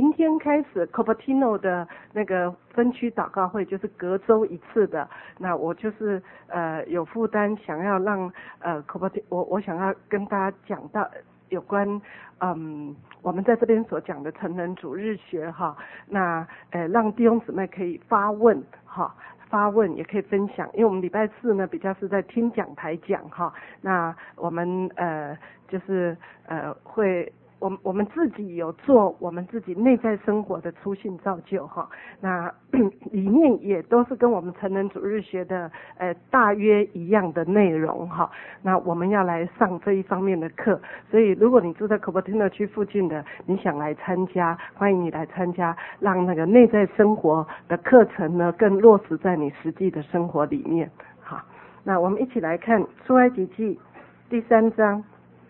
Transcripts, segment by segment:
明天开始 Cupertino 的那个分区祷告会就是隔周一次的。那我就是有负担，想要让Cupertino，我想要跟大家讲到有关我们在这边所讲的成人主日学哈。那让弟兄姊妹可以发问哈。发问也可以分享，因为我们礼拜四呢比较是在听讲台讲哈，那我们就是会我们自己有做我们自己内在生活的初信造就哈，那里面也都是跟我们成人主日学的大约一样的内容哈，那我们要来上这一方面的课，所以如果你住在 Cupertino 区附近的，你想来参加，欢迎你来参加，让那个内在生活的课程呢更落实在你实际的生活里面。好，那我们一起来看出埃及记第3章。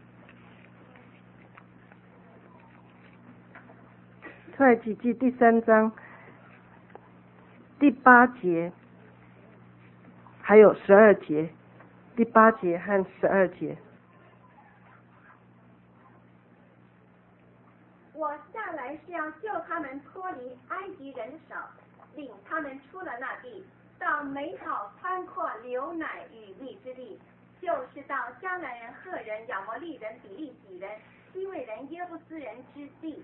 出埃及记第3章第8节还有12节，第8节和12节。 我下来是要救他们脱离埃及人的手，领他们出了那地，到美好宽阔流奶与蜜之地，就是到迦南人、赫人、亚摩利人、比利洗人、希未人、耶布斯人之地。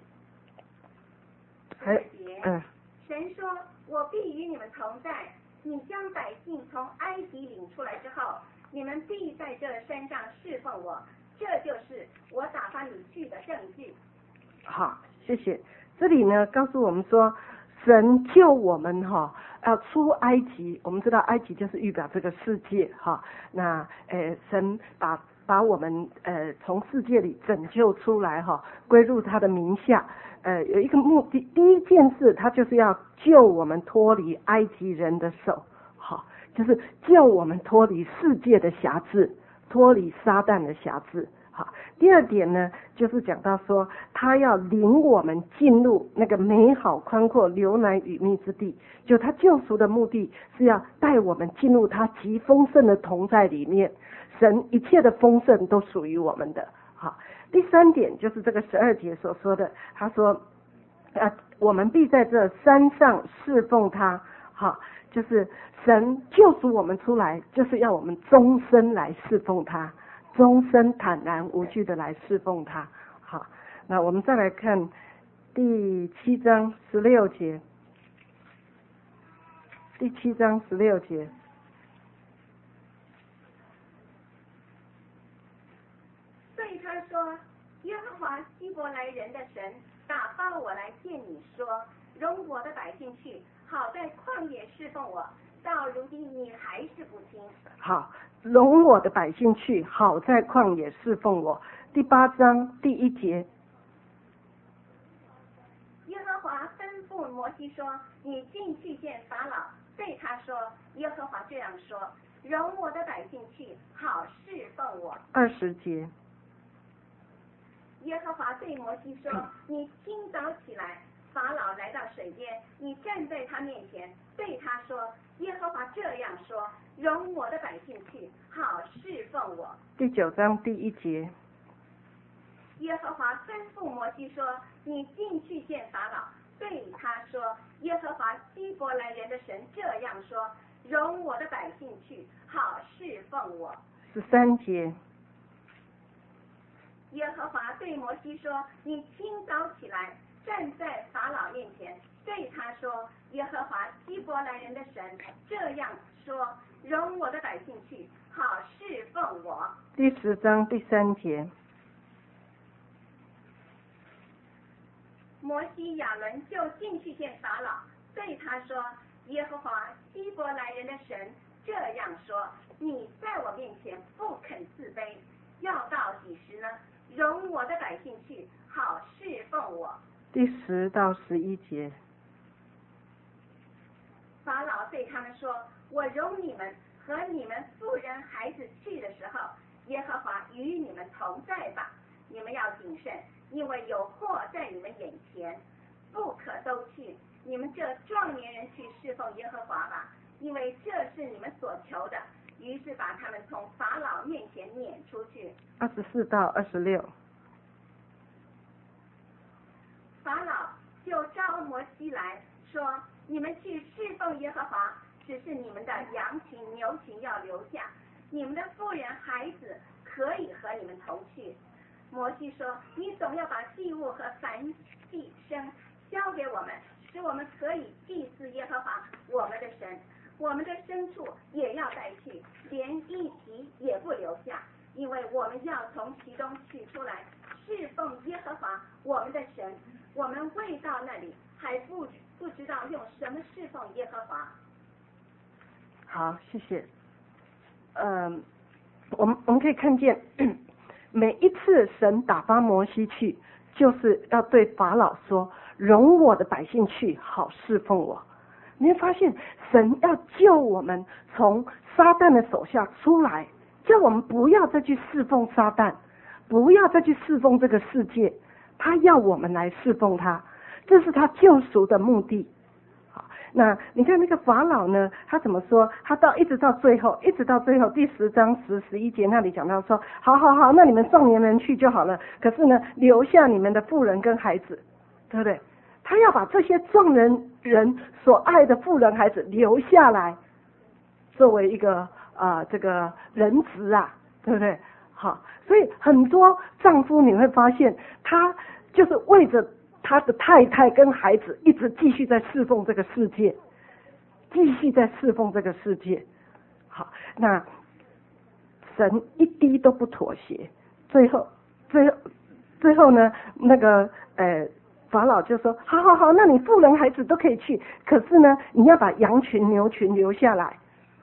神说：我必与你们同在，你将百姓从埃及领出来之后，你们必在这山上侍奉我，这就是我打发你去的证据。 好，谢谢。这里呢告诉我们说，神救我们要出埃及，我们知道埃及就是预表这个世界哈。那神把我们从世界里拯救出来哈，归入他的名下。有一个目的，第一件事，他就是要救我们脱离埃及人的手，好，就是救我们脱离世界的辖制，脱离撒旦的辖制。好，第二点呢，就是讲到说，他要领我们进入那个美好宽阔流奶与蜜之地，就他救赎的目的是要带我们进入他极丰盛的同在里面，神一切的丰盛都属于我们的。好，第3点就是这个12节所说的，他说我们必在这山上侍奉他。好，就是神救赎我们出来，就是要我们终身来侍奉他，终身坦然无惧的来侍奉他。好，那我们再来看第7章16节。第7章16节。 对他说：耶和华希伯来人的神打发我来见你说，容我的百姓去，好在旷野侍奉我，到如今你还是不听。 好，容我的百姓去，好在旷野侍奉我。第8章第1节。 耶和华吩咐摩西说：你进去见法老，对他说，耶和华这样说，容我的百姓去，好侍奉我。 20节。 耶和华对摩西说：你清早起来，法老来到水边，你站在他面前，对他说，耶和华这样说，容我的百姓去，好侍奉我。 第9章第1节。 耶和华吩咐摩西说：你进去见法老，对他说，耶和华希伯来人的神这样说，容我的百姓去，好侍奉我。 13节。 耶和华对摩西说：你清早起来，站在法老面前，对他说，耶和华希伯来人的神这样说，容我的百姓去，好侍奉我。 第10章第3节。 摩西亚伦就进去见法老，对他说，耶和华希伯来人的神这样说，你在我面前不肯自卑，要到几时呢？容我的百姓去，好侍奉我。 第10到11节。 法老对他们说，我容你们和你们妇人孩子去的时候，耶和华与你们同在吧。你们要谨慎，因为有祸在你们眼前，不可都去。你们这壮年人去侍奉耶和华吧，因为这是你们所求的。于是把他们从法老面前撵出去。 24到26。 法老就摩西来说，你们去侍奉耶和华，只是你们的羊群牛群要留下，你们的妇人孩子可以和你们同去。摩西说，你总要把祭物和燔祭牲交给我们，使我们可以祭祀耶和华我们的神，我们的牲畜也要带去，连一蹄也不留下，因为我们要从其中取出来侍奉耶和华我们的神，我们未到那里还不知道用什么侍奉耶和华。 好，谢谢。我们可以看见，每一次神打发摩西去，就是要对法老说，容我的百姓去，好侍奉我。你会发现，神要救我们从撒旦的手下出来，叫我们不要再去侍奉撒旦，不要再去侍奉这个世界，他要我们来侍奉他，这是他救赎的目的。好，那你看那个法老呢，他怎么说？他一直到最后第10章11节那里讲到说，好，那你们壮年人去就好了，可是呢，留下你们的妇人跟孩子，对不对？他要把这些壮人所爱的妇人孩子留下来，作为一个这个人质啊，对不对？好，所以很多丈夫你会发现，他就是为着他的太太跟孩子，一直继续在侍奉这个世界，好，那神一滴都不妥协，最后呢，那个法老就说，好，那你妇人孩子都可以去，可是呢，你要把羊群牛群留下来，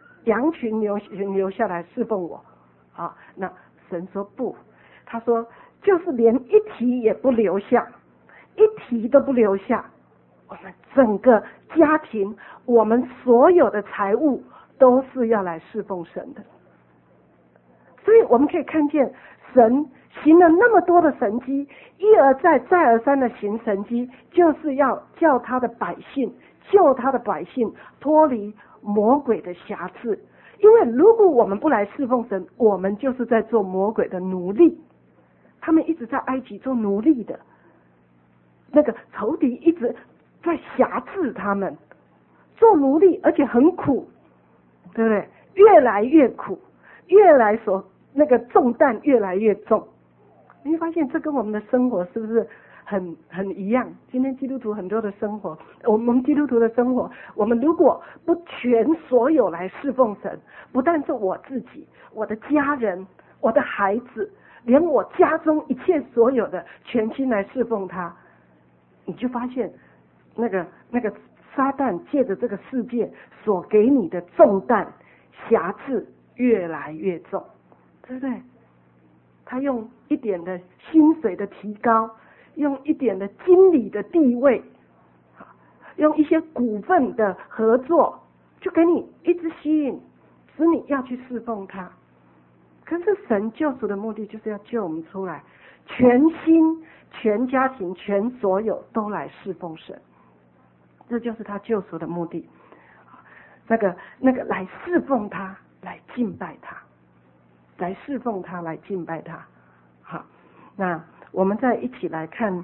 侍奉我。好，那神说不，他说就是连一蹄也不留下，一蹄都不留下，我们整个家庭，我们所有的财物都是要来侍奉神的。所以我们可以看见神行了那么多的神迹，一而再再而三的行神迹，就是要叫他的百姓，救他的百姓脱离魔鬼的辖制。因为如果我们不来侍奉神，我们就是在做魔鬼的奴隶。他们一直在埃及做奴隶的，那个仇敌一直在辖制他们，做奴隶，而且很苦，对不对？越来越苦，那个重担越来越重。你会发现这跟我们的生活是不是很一样？今天基督徒很多的生活，我们基督徒的生活，我们如果不全所有来侍奉神，不但是我自己，我的家人，我的孩子，连我家中一切所有的全心来侍奉他，你就发现那个撒旦借着这个世界所给你的重担辖制越来越重，对不对？他用一点的薪水的提高，用一点的经理的地位，用一些股份的合作，就给你一直吸引，使你要去侍奉他。可是神救赎的目的就是要救我们出来，全心、全家庭、全所有都来侍奉神，这就是他救赎的目的。那个来侍奉他，来敬拜他，来侍奉他，来敬拜他。好，那我们再一起来看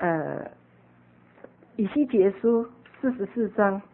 以西结书44章。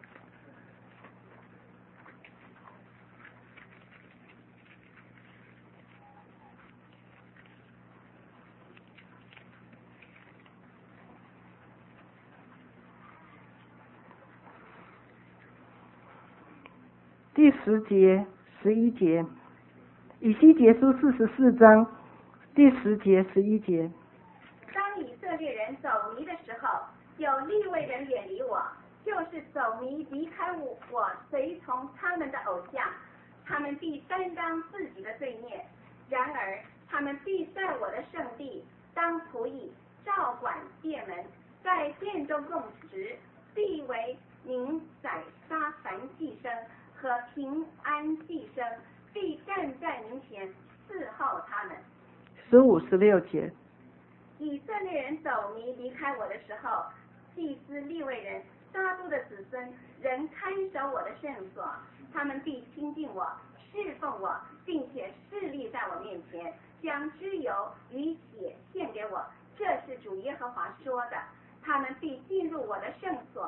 第10节、11节，以西结书44章第10节、11节。 当以色列人走迷的时候，有利未人远离我，就是走迷离开我，随从他们的偶像，他们必担当自己的罪孽。然而他们必在我的圣地当仆役，照管殿门，在殿中供职，必为民宰杀燔祭牲和平安祭牲，必站在民前伺候他们。 15、16节。 以色列人走迷离开我的时候，祭司利未人撒督的子孙仍看守我的圣所，他们必亲近我，侍奉我，并且侍立在我面前，将脂油与血献给我。这是主耶和华说的。他们必进入我的圣所，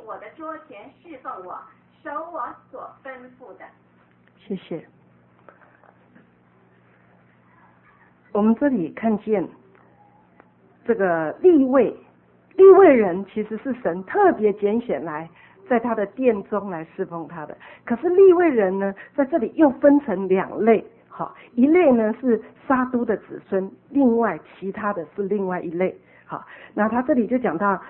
我的桌前侍奉我，守我所吩咐的。 谢谢。我们这里看见这个利未人其实是神特别拣选来在他的殿中来侍奉他的。可是利未人呢，在这里又分成两类，好，一类呢是撒督的子孙，另外其他的是另外一类。好，那他这里就讲到，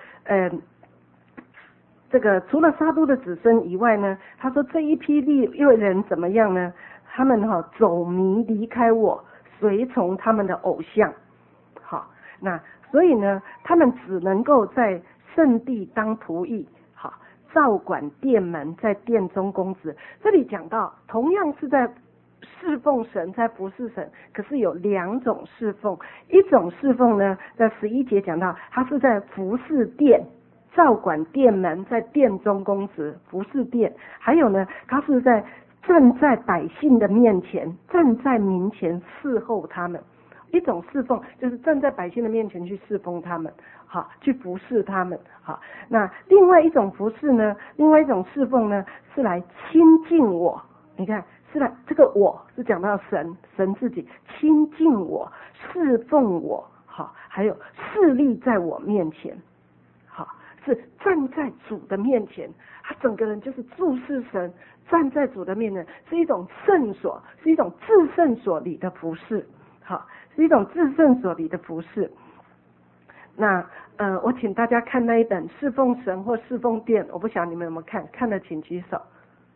这个除了撒督的子孙以外呢，他说这一批利未人怎么样呢？他们走迷离开我，随从他们的偶像。好，那所以呢，他们只能够在圣地当仆役，好，照管殿门，在殿中供职。这里讲到，同样是在侍奉神，在服侍神，可是有两种侍奉。一种侍奉呢，在11节讲到，他是在服侍殿，照管殿门，在殿中供职，服侍殿。还有呢，他是在站在百姓的面前，站在民前侍候他们。一种侍奉就是站在百姓的面前去侍奉他们，好，去服侍他们，好。那另外一种服侍呢，另外一种侍奉呢，是来亲近我。你看，是来这个我是讲到神自己亲近我，侍奉我，好，还有侍立在我面前，好，是站在主的面前，他整个人就是注视神，站在主的面前，是一种圣所，是一种至圣所里的服侍，好，是一种至圣所里的服侍。那我请大家看那一本侍奉神或侍奉殿，我不晓得你们有没有看的请举手。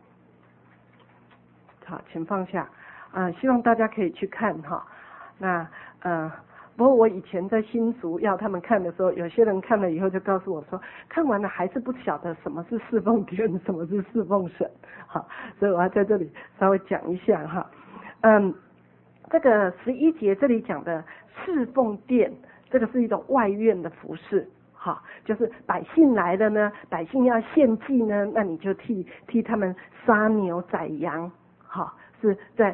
好，请放下。希望大家可以去看哈。那不过我以前在新竹要他们看的时候，有些人看了以后就告诉我说，看完了还是不晓得什么是侍奉殿，什么是侍奉神。好，所以我要在这里稍微讲一下哈。这个11节这里讲的侍奉殿，这个是一种外院的服事。好，就是百姓来了呢，百姓要献祭呢，那你就替他们杀牛宰羊。好，是在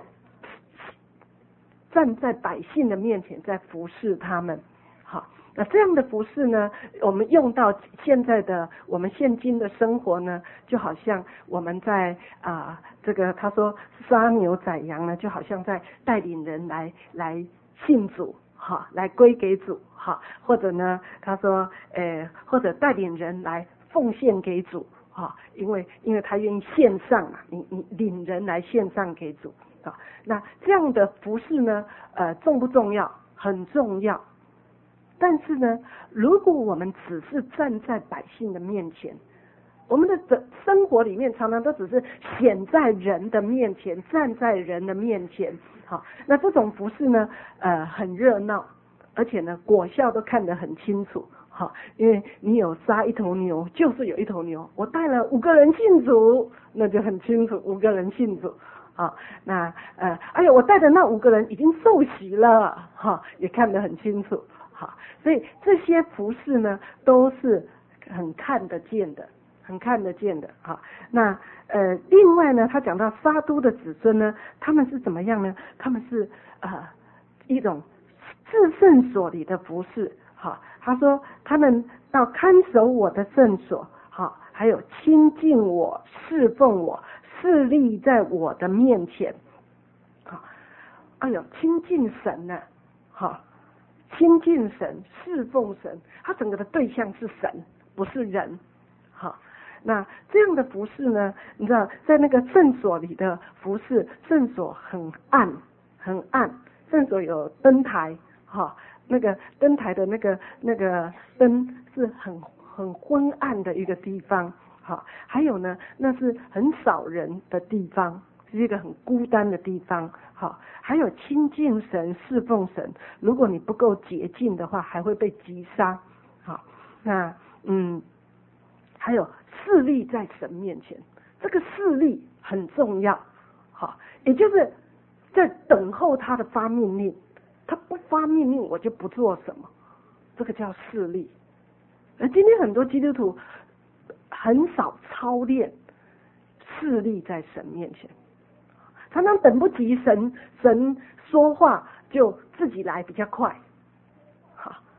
站在百姓的面前，在服侍他们。好，那这样的服侍呢，我们用到现在的我们现今的生活呢，就好像我们在这个他说杀牛宰羊呢，就好像在带领人来信主，好，来归给主，好，或者呢他说或者带领人来奉献给主。因为他愿意献上嘛，你领人来献上给主啊。那这样的服事呢，重不重要？很重要。但是呢，如果我们只是站在百姓的面前，我们的生活里面常常都只是显在人的面前，站在人的面前，好，那这种服事呢，很热闹，而且呢，果效都看得很清楚。好，因为你有杀一头牛，就是有一头牛。我带了5个人信主，那就很清楚5个人信主。好，那我带的那5个人已经受洗了，哈，也看得很清楚。好，所以这些服事呢，都是很看得见的，很看得见的。好，那另外呢，他讲到撒督的子孙呢，他们是怎么样呢？他们是一种至圣所里的服事。好，他说他们要看守我的圣所，好，还有亲近我，侍奉我，侍立在我的面前。好，亲近神呢，好，亲近神，侍奉神，他整个的对象是神，不是人。好，那这样的服事呢，你知道，在那个圣所里的服事，圣所很暗，很暗，圣所有灯台，好。那个灯台的那个灯是很昏暗的一个地方，好，还有呢，那是很少人的地方，是一个很孤单的地方，好，还有亲近神、侍奉神，如果你不够洁净的话，还会被击杀，好，那还有侍立在神面前，这个侍立很重要，好，也就是在等候他的发命令。他不发命令，我就不做什么，这个叫侍立。而今天很多基督徒很少操练侍立在神面前，常常等不及神说话就自己来比较快。好，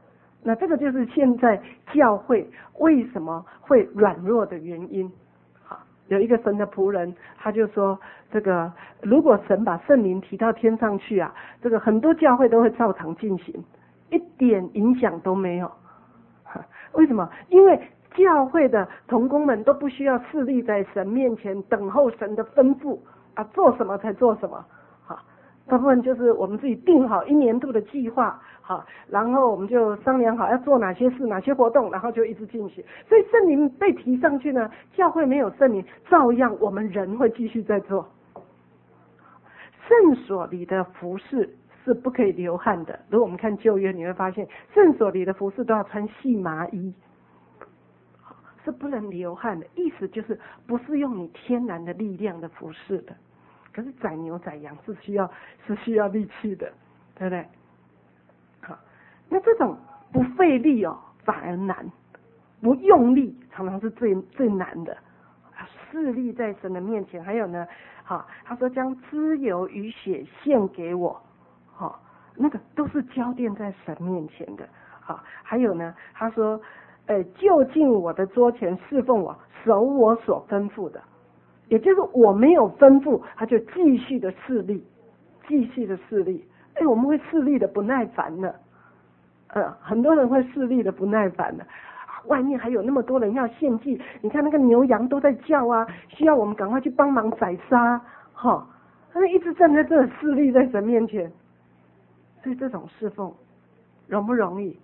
那这个就是现在教会为什么会软弱的原因。好，有一个神的仆人，他就说，这个如果神把圣灵提到天上去啊，这个很多教会都会照常进行，一点影响都没有。为什么？因为教会的同工们都不需要侍立在神面前等候神的吩咐啊，做什么才做什么。好，大部分就是我们自己定好一年度的计划，好，然后我们就商量好要做哪些事、哪些活动，然后就一直进行。所以圣灵被提上去呢，教会没有圣灵，照样我们人会继续在做。圣所里的服事是不可以流汗的。如果我们看旧约，你会发现圣所里的服事都要穿细麻衣，是不能流汗的。意思就是不是用你天然的力量的服事的。可是宰牛宰羊是需要力气的，对不对？好，那这种不费力哦，反而难；不用力，常常是最难的。侍立在神的面前，还有呢，好，他说将脂油与血献给我，好，那个都是交奠在神面前的。好，还有呢，他说，就近我的桌前侍奉我，守我所吩咐的，也就是我没有吩咐，他就继续的侍立，继续的侍立。我们会侍立的不耐烦了，很多人会侍立的不耐烦了。外面还有那么多人要献祭，你看那个牛羊都在叫啊，需要我们赶快去帮忙宰杀，他们一直站在这侍立在神面前。所以这种侍奉容不容易？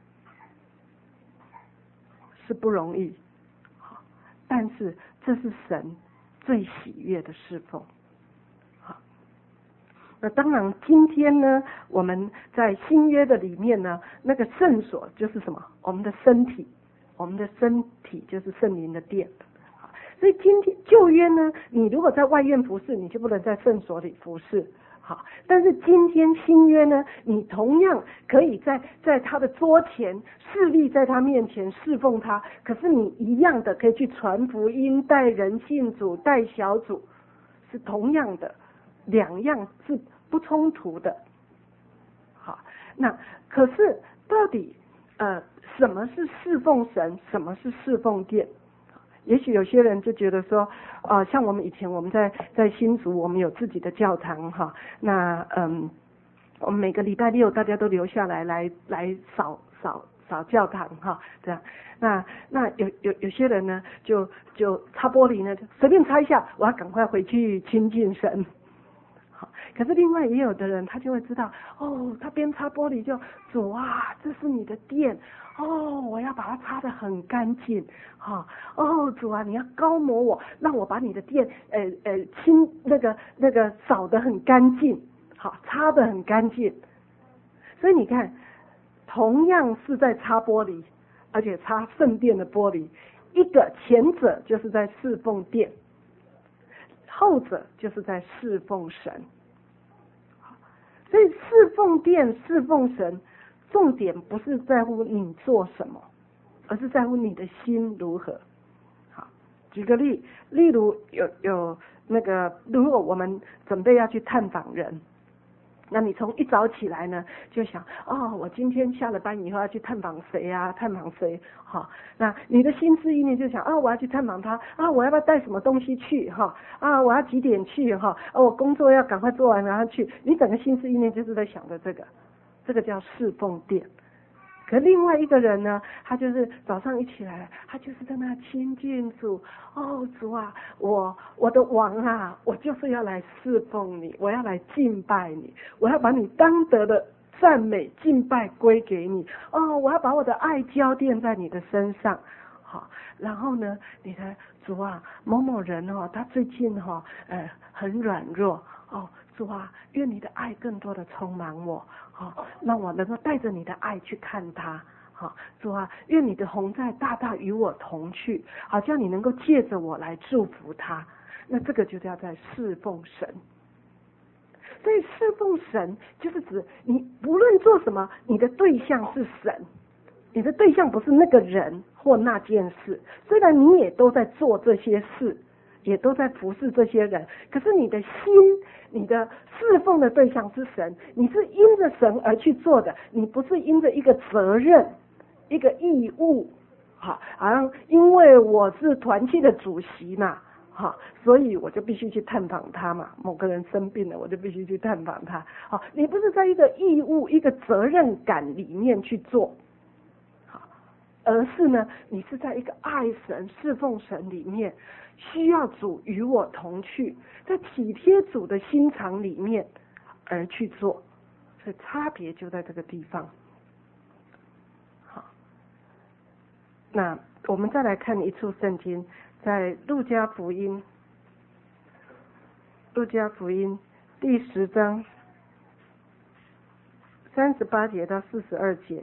是不容易，但是这是神最喜悦的侍奉。好，那当然今天呢，我们在新约的里面呢，那个圣所就是什么？我们的身体。我们的身体就是圣灵的殿，所以今天旧约呢，你如果在外院服侍，你就不能在圣所里服侍。好，但是今天新约呢，你同样可以在他的桌前侍立在他面前侍奉他，可是你一样的可以去传福音、带人信主、带小组，是同样的，两样是不冲突的。好，那可是到底什么是侍奉神，什么是侍奉殿？也许有些人就觉得说，像我们以前我们在新竹，我们有自己的教堂哈，那我们每个礼拜六大家都留下来扫教堂哈，这样。那有些人呢，就擦玻璃呢，就随便擦一下，我要赶快回去亲近神。可是另外也有的人，他就会知道，他边擦玻璃就，主啊，这是你的殿，我要把它擦得很干净，主啊，你要膏抹我，让我把你的殿，那个扫得很干净，好，擦得很干净。所以你看，同样是在擦玻璃，而且擦圣殿的玻璃，一个前者就是在侍奉殿，后者就是在侍奉神。所以侍奉殿、侍奉神，重点不是在乎你做什么，而是在乎你的心如何。好，举个例如有那个，如果我们准备要去探访人，那你从一早起来呢，就想我今天下了班以后要去探访谁啊？探访谁？好，那你的心思意念就想我要去探访他啊，我要不要带什么东西去我要几点去我工作要赶快做完然后去。你整个心思意念就是在想着这个叫侍奉殿。可另外一个人呢，他就是早上一起来，他就是在那亲近主。主啊，我的王啊，我就是要来侍奉你，我要来敬拜你，我要把你当得的赞美敬拜归给你。我要把我的爱浇奠在你的身上。好，然后呢，你的主啊，某某人他最近很软弱。主啊，愿你的爱更多的充满我，让我能够带着你的爱去看他。主啊，愿你的同在大大与我同去，好叫你能够借着我来祝福他。那这个就叫在侍奉神。所以侍奉神就是指你不论做什么，你的对象是神，你的对象不是那个人或那件事。虽然你也都在做这些事，也都在服侍这些人，可是你的心，你的侍奉的对象是神，你是因着神而去做的，你不是因着一个责任， 一个义务，好像因为我是团契的主席嘛，好，所以我就必须去探访他嘛。某个人生病了，我就必须去探访他。好，你不是在一个义务、一个责任感里面去做，好，而是呢，你是在一个爱神、侍奉神里面，需要主与我同去，在体贴主的心肠里面而去做。所以差别就在这个地方。好，那我们再来看一处圣经，在路加福音第10章38节到42节。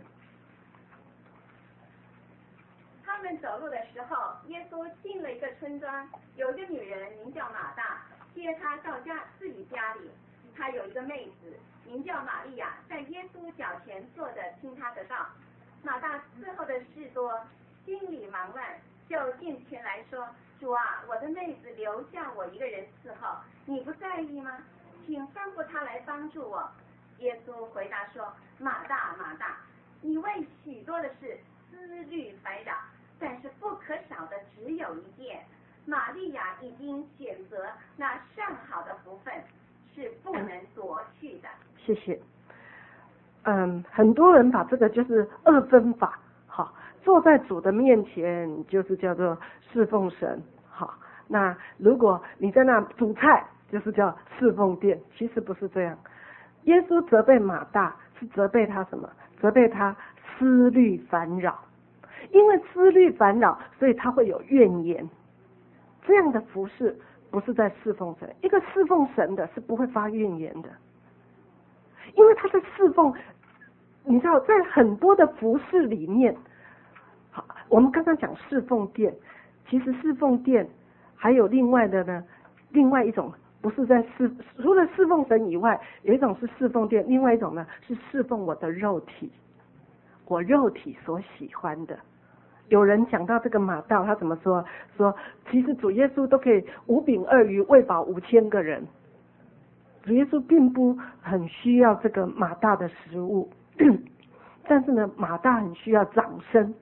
他们走路的时候，耶稣进了一个村庄，有一个女人名叫马大，接他到自己家里。她有一个妹子名叫玛利亚，在耶稣脚前坐着听他的道。马大伺候的事多，心里忙乱，就进前来说：主啊，我的妹子留下我一个人伺候，你不在意吗？请吩咐她来帮助我。耶稣回答说：马大，马大，你为许多的事思虑烦扰，但是不可少的只有一件。玛利亚已经选择那上好的福分，是不能夺去的。 谢谢。很多人把这个就是二分法，好，坐在主的面前就是叫做侍奉神，好，那如果你在那煮菜，就是叫侍奉殿，其实不是这样。耶稣责备马大，是责备他什么？责备他思虑烦扰，因为思虑烦扰，所以他会有怨言。这样的服事不是在侍奉神，一个侍奉神的是不会发怨言的，因为他在侍奉，你知道，在很多的服事里面，好，我们刚刚讲侍奉殿，其实侍奉殿还有另外的呢，另外一种不是在除了侍奉神以外，有一种是侍奉殿，另外一种呢是侍奉我的肉体，我肉体所喜欢的。有人讲到这个马道，他怎么说？说其实主耶稣都可以5饼2鱼喂饱5000个人，主耶稣并不很需要这个马大的食物，但是呢，马大很需要掌声。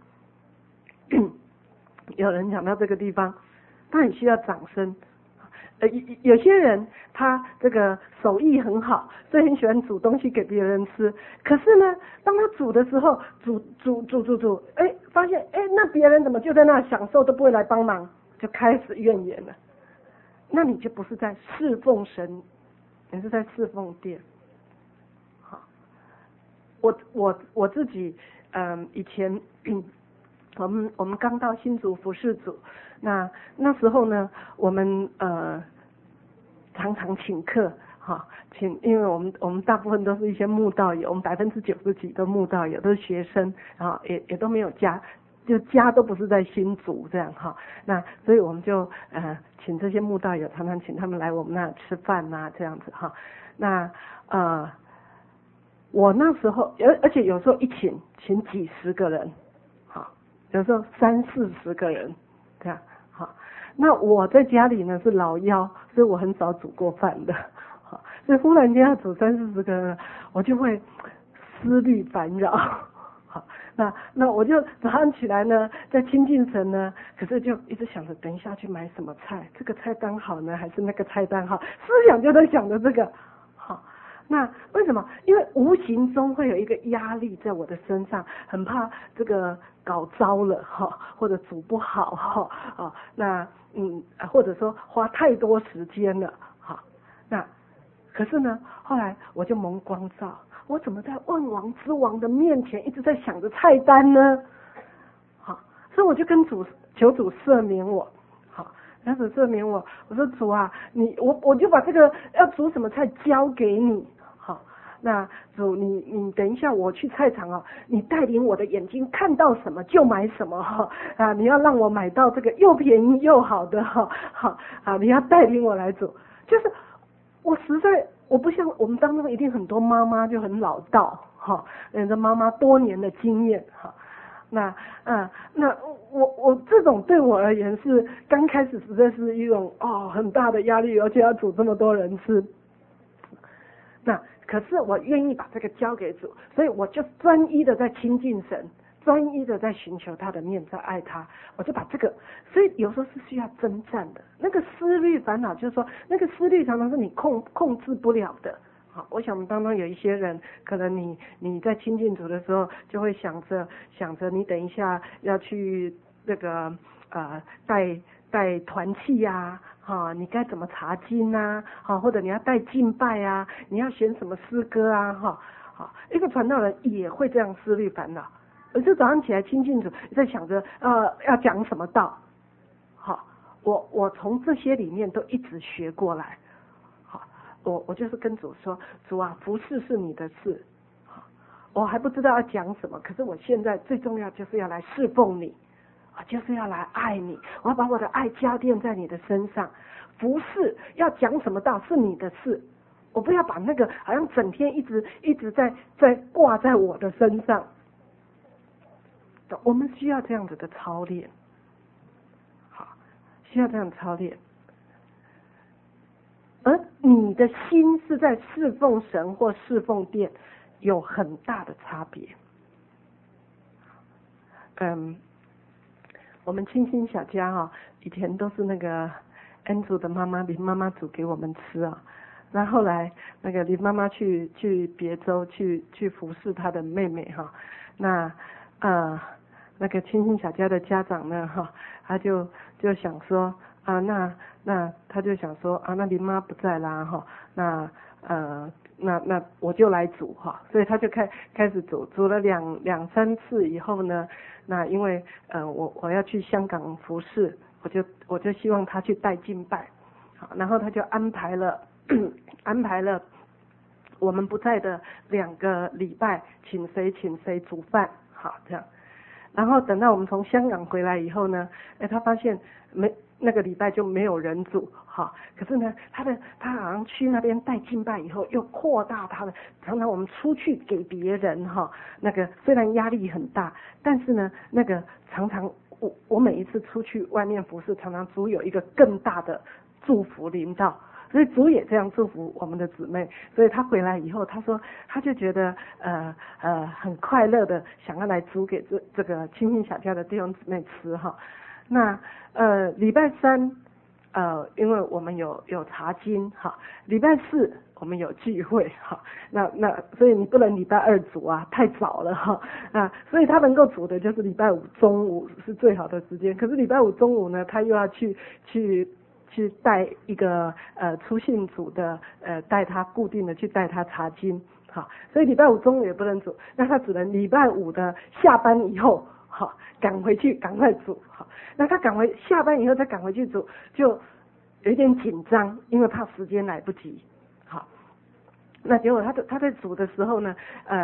有人讲到这个地方，他很需要掌声。有些人他这个手艺很好，所以很喜欢煮东西给别人吃。可是呢，当他煮的时候，煮，发现那别人怎么就在那享受都不会来帮忙，就开始怨言了。那你就不是在侍奉神，你是在侍奉殿。好，我自己以前我们刚到新竹服侍组，那时候呢，我们常常请客，因为我们大部分都是一些慕道友，我们90%几都慕道友，都是学生，也都没有家，就家都不是在新竹这样哈。那所以我们就请这些慕道友，常常请他们来我们那吃饭啊这样子哈。那我那时候而且有时候一请几十个人。有时候30-40个人这样，好，那我在家里呢是老幺，所以我很少煮过饭的，好，所以忽然间要煮30-40个人，我就会思虑烦扰，好，那我就早上起来呢，在亲近神呢，可是就一直想着等一下去买什么菜，这个菜单好呢，还是那个菜单好，思想就在想着这个，好。那为什么？因为无形中会有一个压力在我的身上，很怕这个搞糟了或者煮不好或者说花太多时间了那可是呢，后来我就蒙光照，我怎么在万王之王的面前一直在想着菜单呢？所以我就跟求主赦免我。求主赦免我，我说主啊，我就把这个要煮什么菜交给你。那主你等一下我去菜场你带领我的眼睛看到什么就买什么你要让我买到这个又便宜又好的你要带领我来煮。就是我实在我不像我们当中一定很多妈妈就很老道人家妈妈多年的经验那我这种对我而言是刚开始实在是一种很大的压力，而且要煮这么多人吃。那可是我愿意把这个交给主，所以我就专一的在亲近神， 专一的在寻求他的面，在爱他，我就把这个，所以有时候是需要征战的。那个思虑烦恼，就是说那个思虑常常是你控制不了的。好，我想我们当中有一些人，可能你在亲近主的时候，就会想着你等一下要去那个带团契呀，你该怎么查经啊，或者你要带敬拜啊，你要选什么诗歌啊，一个传道人也会这样思虑烦恼。而就早上起来亲近主，在想着要讲什么道，好，我从这些里面都一直学过来。我就是跟主说，主啊，服事是你的事，我还不知道要讲什么，可是我现在最重要就是要来侍奉你，就是要来爱你，我要把我的爱加添在你的身上。服事要讲什么道是你的事，我不要把那个好像整天一直在挂在我的身上。我们需要这样子的操练，好，需要这样操练。而你的心是在侍奉神或侍奉殿，有很大的差别。我们清新小家以前都是那个恩主的妈妈林妈妈煮给我们吃啊。那后来那个林妈妈去别州去服侍她的妹妹那那个清新小家的家长呢他就想说那他就想说那林妈不在啦那我就来煮所以他就开始煮了两三次以后呢，那因为我要去香港服侍，我就希望他去带敬拜，好，然后他就安排了我们不在的2个礼拜，请谁煮饭，好这样。然后等到我们从香港回来以后呢，他发现那个礼拜就没有人煮，可是呢，他好像去那边带敬拜以后，又扩大他的，常常我们出去给别人那个虽然压力很大，但是呢，那个常常我每一次出去外面服侍，常常主有一个更大的祝福临到。所以主也这样祝福我们的姊妹，所以他回来以后，他说他就觉得很快乐的想要来煮给这个清新小家的弟兄姊妹吃那礼拜3因为我们有查经礼拜4我们有聚会那所以你不能礼拜2煮啊，太早了所以他能够煮的就是礼拜5中午是最好的时间，可是礼拜5中午呢，他又要去带一个初信组的带他固定的去带他查经所以礼拜5中午也不能煮，那他只能礼拜5的下班以后赶回去赶快煮那他下班以后再赶回去煮，就有一点紧张，因为怕时间来不及那结果他在煮的时候呢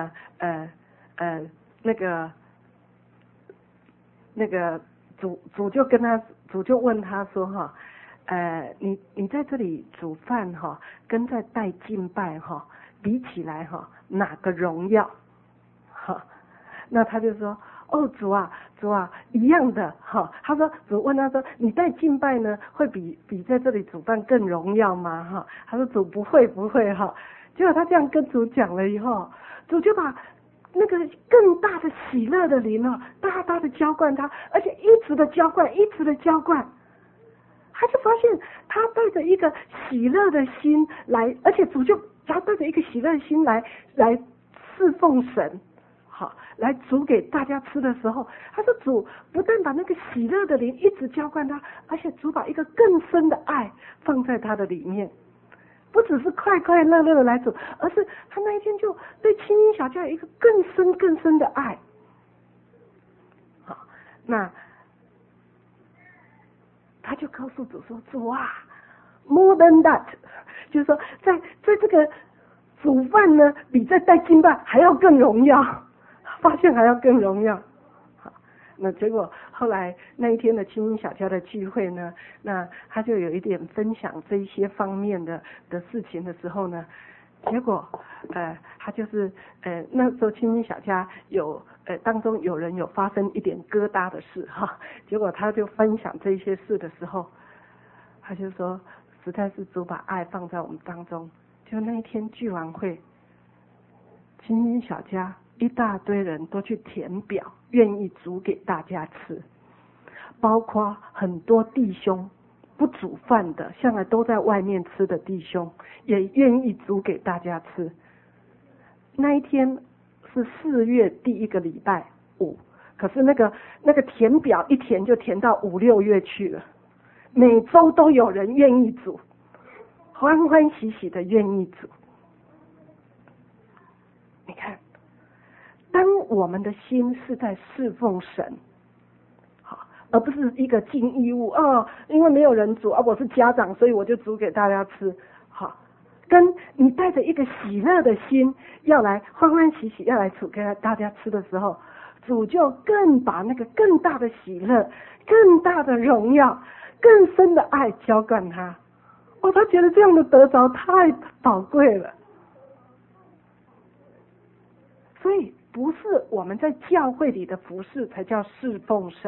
那个主就问他说你在这里煮饭跟在带敬拜比起来哪个荣耀那他就说主啊一样的他说主问他说你带敬拜呢会比在这里煮饭更荣耀吗他说主不会结果他这样跟主讲了以后，主就把那个更大的喜乐的灵大大的浇灌他，而且一直的浇灌他就发现他带着一个喜乐的心来，而且主就他带着一个喜乐的心来侍奉神来煮给大家吃的时候，他说主不但把那个喜乐的灵一直浇灌他，而且主把一个更深的爱放在他的里面，不只是快快乐乐的来煮，而是他那一天就对清新小家有一个更深的爱那他就告诉主说主啊 more than that， 就是说在这个煮饭呢比在带敬拜还要更荣耀，发现还要更荣耀那结果后来那一天的清新小家的聚会呢，那他就有一点分享这一些方面的事情的时候呢，结果他就是那时候清新小家有当中有人有发生一点疙瘩的事结果他就分享这些事的时候，他就说实在是主把爱放在我们当中，就那一天聚完会，清新小家一大堆人都去填表，愿意煮给大家吃，包括很多弟兄不煮饭的，向来都在外面吃的弟兄，也愿意煮给大家吃。那一天是4月第1个礼拜5，可是那个填表一填就填到5、6月去了，每周都有人愿意煮，欢欢喜喜的愿意煮。你看，当我们的心是在侍奉神，好，而不是一个尽义务因为没有人煮我是家长，所以我就煮给大家吃。好，跟你带着一个喜乐的心，要来欢欢喜喜要来煮给大家吃的时候，主就更把那个更大的喜乐、更大的荣耀、更深的爱浇灌他。他觉得这样的得着太宝贵了。所以不是我们在教会里的服事才叫侍奉神。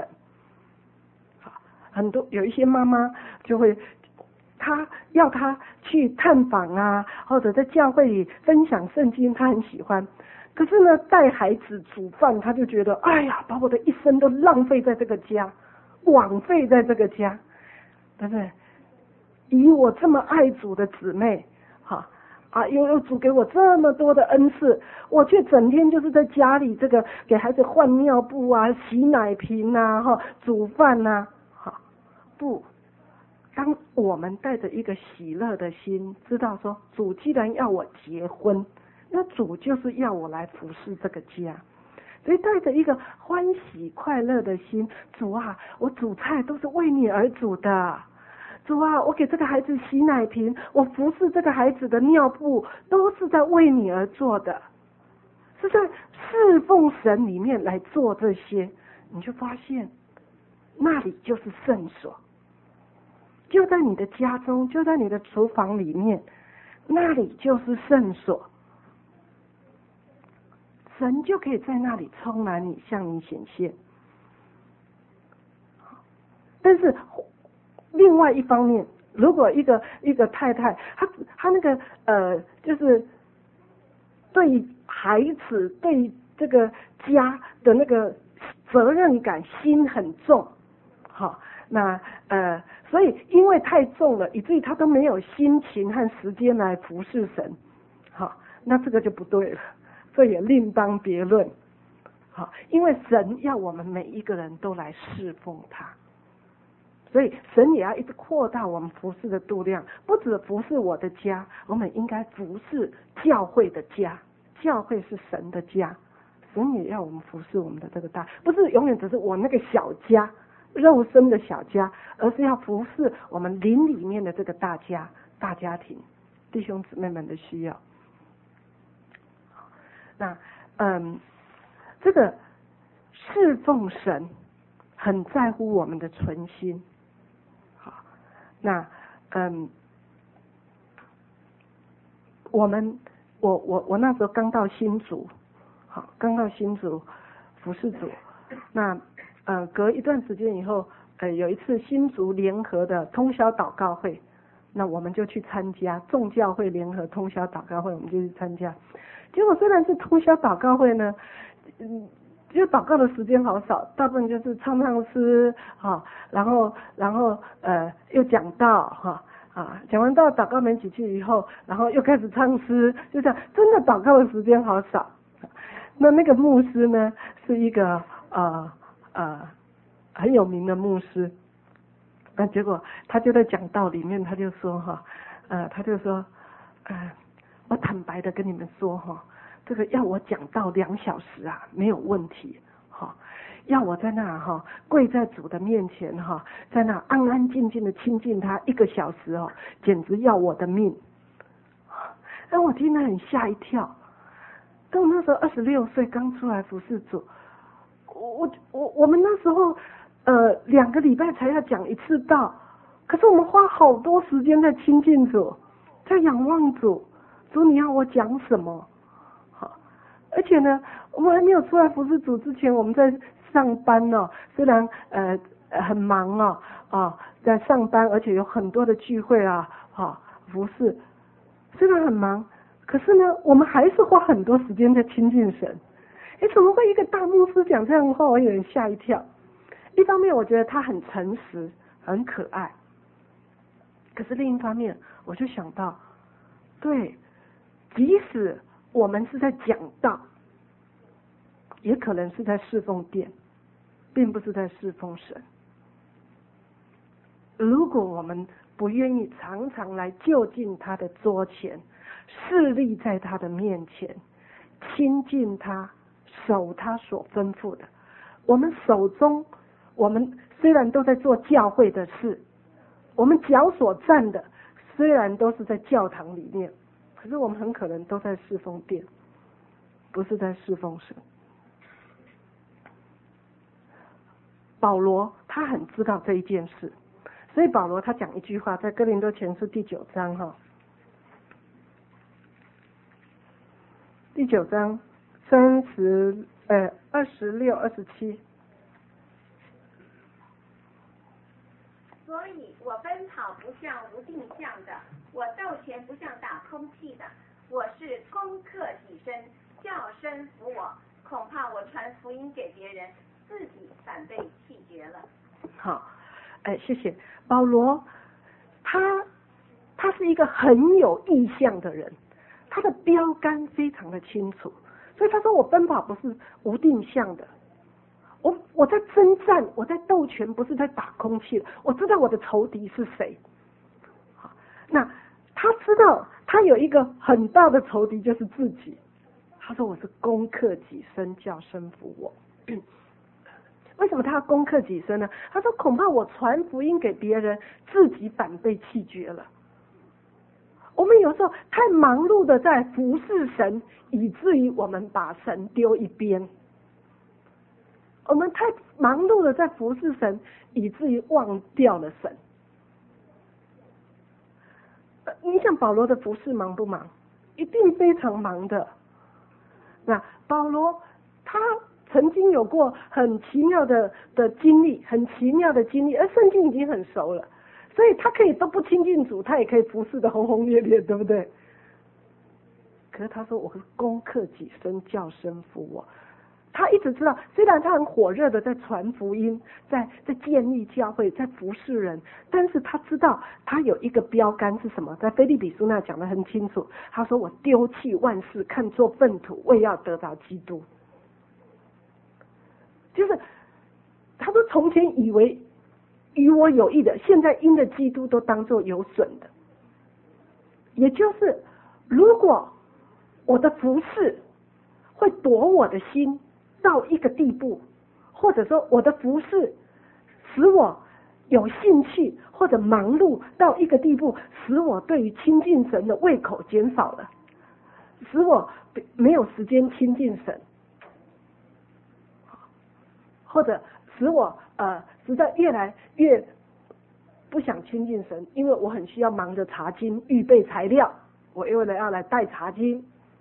很多有一些妈妈就会，她要她去探访啊，或者在教会里分享圣经，她很喜欢。可是呢，带孩子煮饭，她就觉得哎呀，把我的一生都浪费在这个家，枉费在这个家，对不对？以我这么爱主的姊妹，又主给我这么多的恩赐，我却整天就是在家里这个给孩子换尿布啊、洗奶瓶啊、煮饭啊。不，当我们带着一个喜乐的心，知道说主既然要我结婚，那主就是要我来服侍这个家，所以带着一个欢喜快乐的心，主啊，我煮菜都是为你而煮的。主啊，我给这个孩子洗奶瓶，我服侍这个孩子的尿布，都是在为你而做的，是在侍奉神里面来做这些，你就发现那里就是圣所，就在你的家中，就在你的厨房里面，那里就是圣所，神就可以在那里充满你，向你显现。但是另外一方面，如果一个太太，她那个就是对孩子、对这个家的那个责任感心很重，那所以因为太重了，以至于她都没有心情和时间来服侍神，那这个就不对了，这也另当别论。因为神要我们每一个人都来侍奉他。所以神也要一直扩大我们服事的度量，不只服事我的家，我们应该服事教会的家，教会是神的家，神也要我们服事我们的这个大，不是永远只是我那个小家，肉身的小家，而是要服事我们灵里面的这个大家、大家庭，弟兄姊妹们的需要。那这个侍奉神很在乎我们的存心。那我那时候刚到新竹，刚到新竹服侍主，那隔一段时间以后，有一次新竹联合的通宵祷告会，那我们就去参加，众教会联合通宵祷告会，我们就去参加。结果虽然是通宵祷告会呢，就祷告的时间好少，大部分就是唱诗然后又讲道讲完道祷告没几句以后，然后又开始唱诗，就这样，真的祷告的时间好少。那个牧师呢，是一个很有名的牧师，那结果他就在讲道里面，他就说我坦白的跟你们说这个要我讲到2小时没有问题要我在那跪在主的面前在那安安静静的亲近他1个小时简直要我的命。让我听得很吓一跳。跟我那时候26岁刚出来服侍主，我们那时候2个礼拜才要讲1次道，可是我们花好多时间在亲近主，在仰望主，主你要我讲什么？而且呢，我们还没有出来服侍主之前，我们在上班虽然很忙在上班，而且有很多的聚会服侍，虽然很忙，可是呢，我们还是花很多时间在亲近神。 怎么会一个大牧师讲这样的话？我有点吓一跳。一方面我觉得他很诚实，很可爱，可是另一方面我就想到，对，即使我们是在讲道，也可能是在侍奉殿，并不是在侍奉神。如果我们不愿意常常来就近他的桌前，侍立在他的面前，亲近他，守他所吩咐的，我们手中，我们虽然都在做教会的事，我们脚所站的虽然都是在教堂里面，可是我们很可能都在侍奉殿，不是在侍奉神。保罗他很知道这一件事，所以保罗他讲一句话，在哥林多前书第9章第9章26、27。 所以我奔跑不像无定向的，我斗拳不像打空气的，我是攻克己身，叫身服我，恐怕我传福音给别人，自己反被弃绝了。 好，谢谢保罗，他是一个很有意向的人，他的标杆非常的清楚，所以他说我奔跑不是无定向的，我在征战，我在斗拳，不是在打空气的，我知道我的仇敌是谁。好，那他知道他有一个很大的仇敌就是自己，他说我是攻克己身，叫身服我。为什么他要攻克己身呢？他说恐怕我传福音给别人，自己反被弃绝了。我们有时候太忙碌的在服侍神，以至于我们把神丢一边。我们太忙碌的在服侍神，以至于忘掉了神。你想保罗的服侍忙不忙？一定非常忙的。那保罗他曾经有过很奇妙的经历，而圣经已经很熟了，所以他可以都不亲近主，他也可以服侍的轰轰烈烈，对不对？可是他说我是攻克己身，叫身服我。他一直知道，虽然他很火热的在传福音，在建立教会，在服侍人，但是他知道他有一个标杆是什么，在腓立比书那讲得很清楚，他说我丢弃万事，看作粪土，为要得着基督。就是他说从前以为与我有益的，现在因着基督都当作有损的。也就是如果我的服侍会夺我的心到一个地步，或者说我的服侍使我有兴趣或者忙碌到一个地步，使我对于亲近神的胃口减少了，使我没有时间亲近神，或者使我实在越来越不想亲近神，因为我很需要忙着查经预备材料，我为了要来带查经，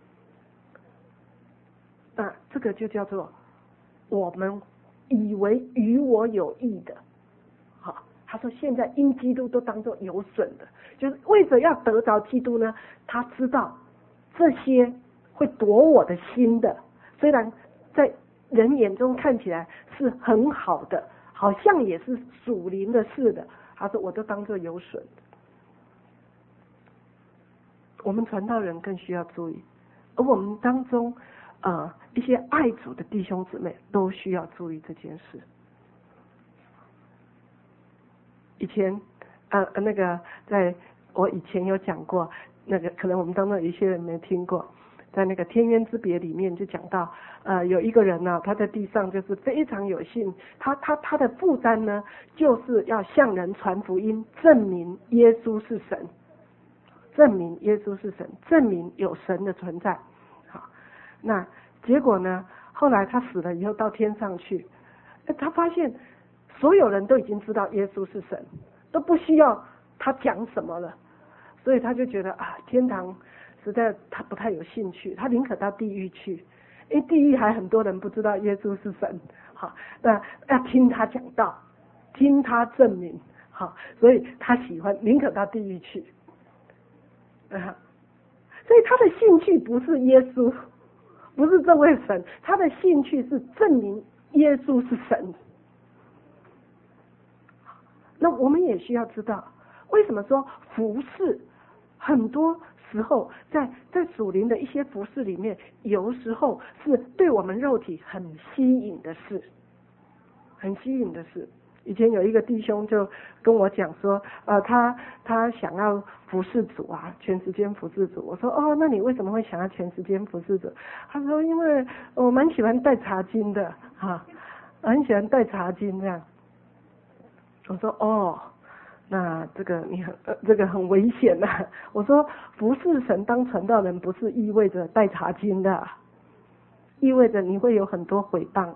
这个就叫做我们以为与我有益的。好，他说现在因基督都当作有损的，就是为着要得着基督呢，他知道这些会夺我的心的，虽然在人眼中看起来是很好的，好像也是属灵的事的，他说我都当作有损的。我们传道人更需要注意，而我们当中一些爱主的弟兄姊妹都需要注意这件事。以前在我以前有讲过，可能我们当中有一些人没听过，在那个天渊之别里面就讲到有一个人呢，他在地上就是非常有幸，他的负担呢就是要向人传福音，证明耶稣是神，证明耶稣是神，证明有神的存在。好，那结果呢，后来他死了以后到天上去，他发现所有人都已经知道耶稣是神，都不需要他讲什么了，所以他就觉得天堂实在他不太有兴趣，他宁可到地狱去，因为地狱还很多人不知道耶稣是神。好，那要听他讲道，听他证明，好，所以他喜欢宁可到地狱去。所以他的兴趣不是耶稣， 不是这位神，他的兴趣是证明耶稣是神。那我们也需要知道，为什么说服侍很多时候在属灵的一些服侍里面，有时候是对我们肉体很吸引的事，很吸引的事。以前有一个弟兄就跟我讲说，他想要服侍主啊，全时间服侍主。我说哦，那你为什么会想要全时间服侍主？他说因为我蛮喜欢带茶巾的很喜欢带茶巾这样。我说哦，那这个这个很危险啊。我说服侍神当传道人不是意味着带茶巾的，意味着你会有很多毁谤，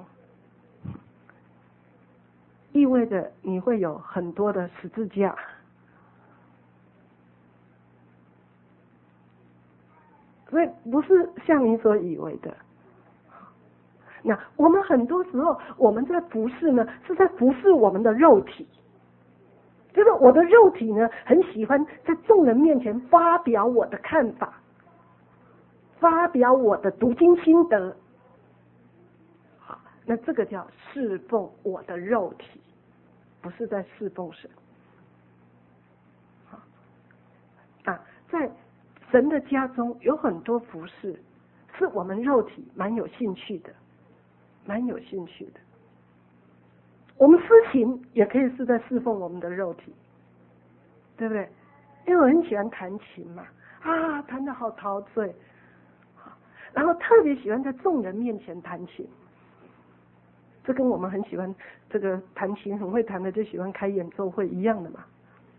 意味着你会有很多的十字架。所以不是像你所以为的。那我们很多时候我们在服侍呢，是在服侍我们的肉体。就是我的肉体呢，很喜欢在众人面前发表我的看法，发表我的读经心得。好，那这个叫侍奉我的肉体，不是在侍奉神。在神的家中有很多服事，是我们肉体蛮有兴趣的，蛮有兴趣的。我们私情也可以是在侍奉我们的肉体，对不对？因为我很喜欢弹琴嘛，弹得好陶醉，然后特别喜欢在众人面前弹琴。这跟我们很喜欢这个弹琴很会弹的就喜欢开演奏会一样的嘛。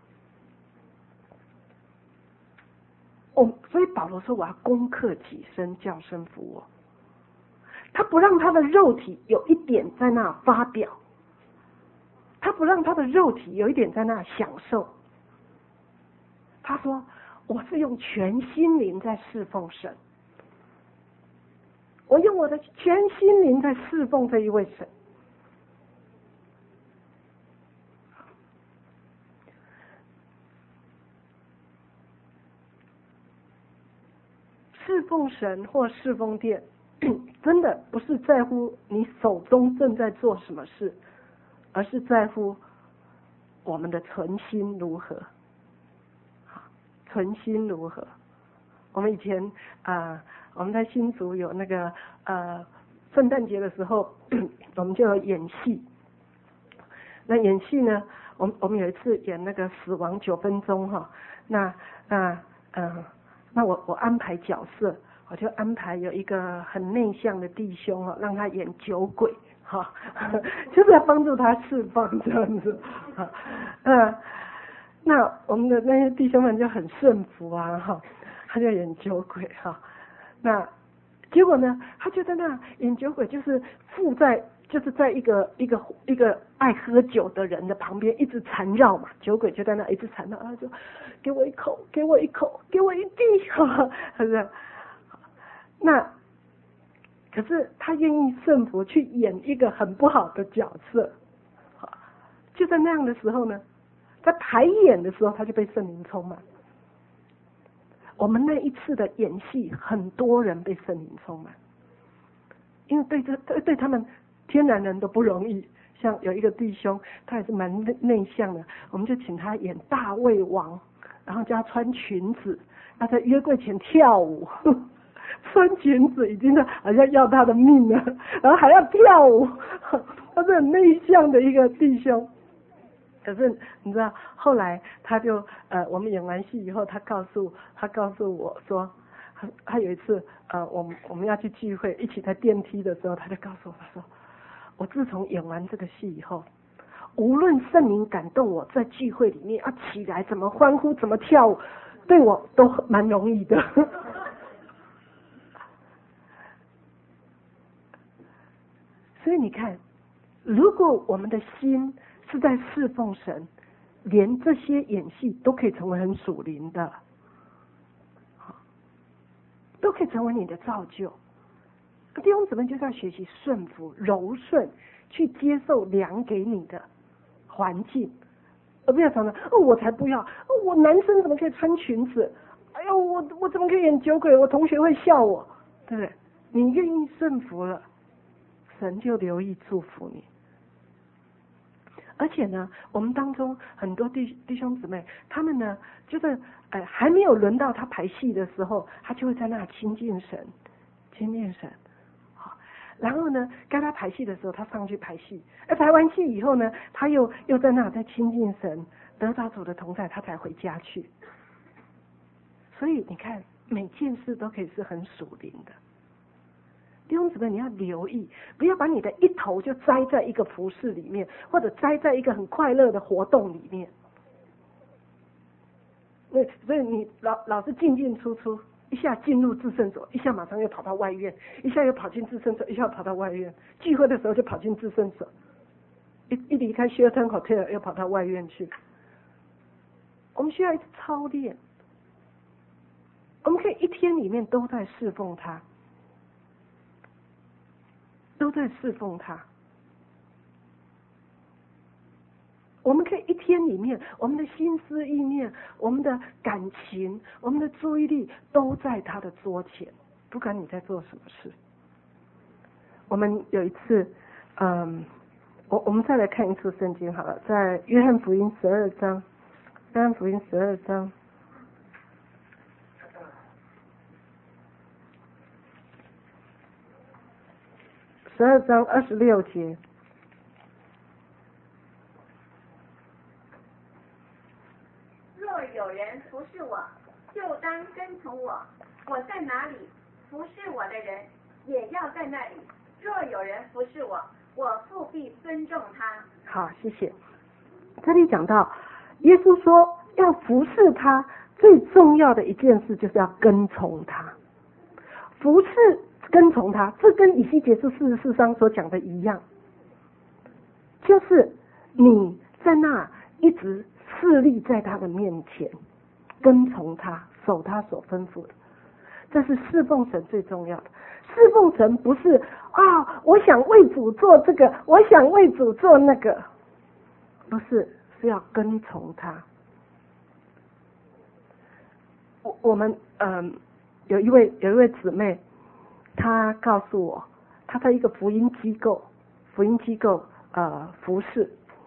所以保罗说我要攻克己身，叫身服我。他不让他的肉体有一点在那发表，他不让他的肉体有一点在那享受。他说我是用全心灵在侍奉神，我用我的全心灵在侍奉这一位神。侍奉神或侍奉殿，真的不是在乎你手中正在做什么事，而是在乎我们的存心如何。存心如何？我们以前我们在新竹有那个圣诞节的时候，我们就有演戏。那演戏呢，我们有一次演那个死亡9分钟那我安排角色，我就安排有一个很内向的弟兄让他演酒鬼就是要帮助他释放这样子那我们的那些弟兄们就很顺服他就演酒鬼那结果呢，他就在那演酒鬼，就是在一个爱喝酒的人的旁边一直缠绕嘛，酒鬼就在那一直缠绕，他就给我一口，给我一口，给我一滴是不是？那可是他愿意顺服去演一个很不好的角色，就在那样的时候呢，在排演的时候他就被圣灵充满。我们那一次的演戏，很多人被圣灵充满，因为对他们天然人都不容易。像有一个弟兄，他也是蛮内向的，我们就请他演大卫王，然后叫他穿裙子，他在约柜前跳舞，穿裙子已经好像要他的命了，然后还要跳舞，他是很内向的一个弟兄。可是你知道，后来他就我们演完戏以后，他告诉我说，他有一次我们要去聚会，一起在电梯的时候，他就告诉我说，我自从演完这个戏以后，无论圣灵感动我在聚会里面起来怎么欢呼怎么跳舞，对我都蛮容易的。所以你看，如果我们的心是在侍奉神，连这些演戏都可以成为很属灵的，都可以成为你的造就。弟兄姊妹就是要学习顺服、柔顺，去接受量给你的环境，而不要常常我才不要，我男生怎么可以穿裙子？哎呦，我怎么可以演酒鬼？我同学会笑我，对不对？ 你愿意顺服了，神就留意祝福你。而且呢，我们当中很多弟兄姊妹，他们呢，就是还没有轮到他排戏的时候，他就会在那亲近神，亲近神。好，然后呢，该他排戏的时候，他上去排戏，排完戏以后呢，他又在那在亲近神，得到主的同在，他才回家去。所以你看，每件事都可以是很属灵的。弟兄姊妹，你要留意，不要把你的一头就栽在一个服事里面，或者栽在一个很快乐的活动里面。所以你老是进进出出，一下进入至圣所，一下马上又跑到外院，一下又跑进至圣所，一下跑到外院。聚会的时候就跑进至圣所，一离开 Sheraton Hotel 又跑到外院去。我们需要一直操练，我们可以一天里面都在侍奉他。都在侍奉他。我们可以一天里面，我们的心思意念、我们的感情、我们的注意力都在他的桌前，不管你在做什么事。我们有一次，我们再来看一次圣经好了，在约翰福音12章，约翰福音12章。12章26节， 若有人服侍我，就当跟从我；我在哪里，服侍我的人也要在那里。若有人服侍我，我父必尊重他。 好，谢谢。这里讲到，耶稣说要服侍他，最重要的一件事就是要跟从他。服侍跟从他，这跟以西结书44章所讲的一样，就是你在那一直侍立在他的面前，跟从他，守他所吩咐的，这是侍奉神最重要的。侍奉神不是我想为主做这个，我想为主做那个，不是，是要跟从他。我们有一位姊妹，她告诉我，她在一个福音机构服侍。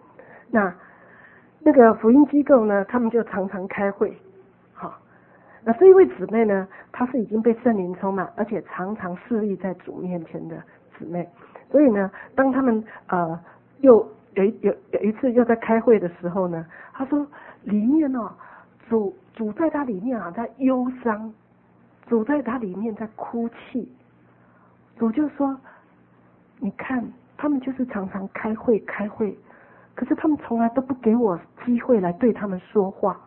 那个福音机构呢，他们就常常开会。好，那这一位姊妹呢，她是已经被圣灵充满，而且常常侍立在主面前的姊妹。所以呢，当他们又有一次又在开会的时候呢，她说里面主在她里面在忧伤，主在她里面在哭泣。主就说，你看他们就是常常开会，可是他们从来都不给我机会来对他们说话，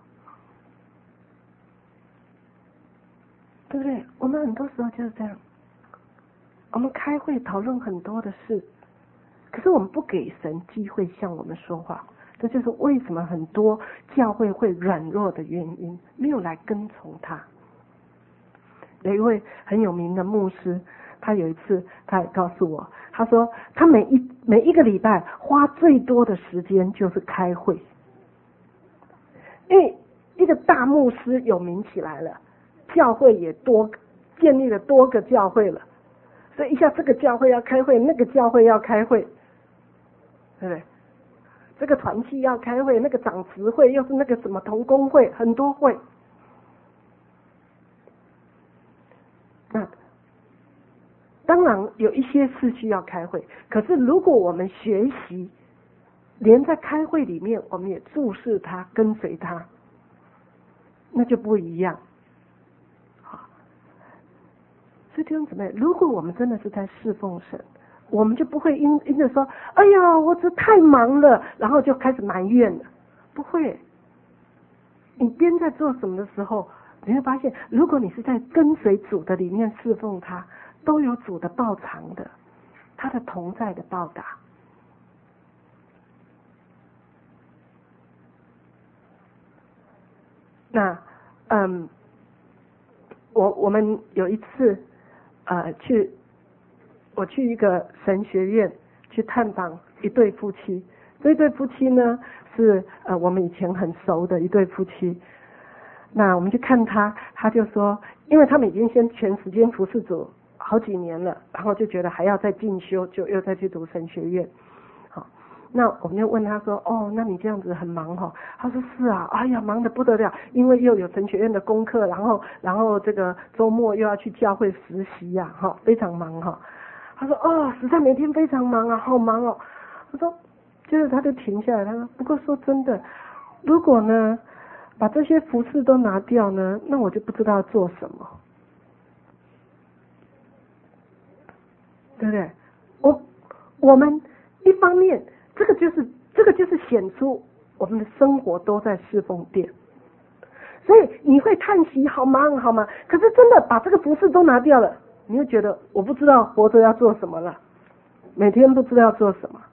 对不对？我们很多时候就是这样，我们开会讨论很多的事，可是我们不给神机会向我们说话，这就是为什么很多教会会软弱的原因，没有来跟从他。有一位很有名的牧师，他有一次他也告诉我，他说他每一个礼拜花最多的时间就是开会，因为一个大牧师有名起来了，教会也建立了多个教会了，所以一下这个教会要开会，那个教会要开会，对不对？这个团契要开会，那个长执会又是那个什么同工会，很多会。那当然有一些事需要开会，可是如果我们学习连在开会里面我们也注视他，跟随他，那就不一样。好，所以弟兄姊妹，如果我们真的是在侍奉神，我们就不会因着说哎呀我这太忙了，然后就开始埋怨了，不会。你边在做什么的时候，你会发现如果你是在跟随主的里面侍奉他，都有主的报偿的，他的同在的报答。那我们有一次我去一个神学院去探访一对夫妻，这对夫妻呢是我们以前很熟的一对夫妻。那我们去看他就说，因为他们已经先全时间服侍主好几年了，然后就觉得还要再进修，就又再去读神学院。好，那我们就问他说，哦，那你这样子很忙哈？他说是啊，哎呀，忙得不得了，因为又有神学院的功课，然后这个周末又要去教会实习呀，哈，非常忙哈。他说，哦，实在每天非常忙啊，好忙哦。他说，接着他就停下来，他说，不过说真的，如果呢把这些服饰都拿掉呢，那我就不知道做什么，对不对？我们一方面，这个就是显出我们的生活都在侍奉殿，所以你会叹息好忙好忙，可是真的把这个服饰都拿掉了，你会觉得我不知道活着要做什么了，每天不知道要做什么。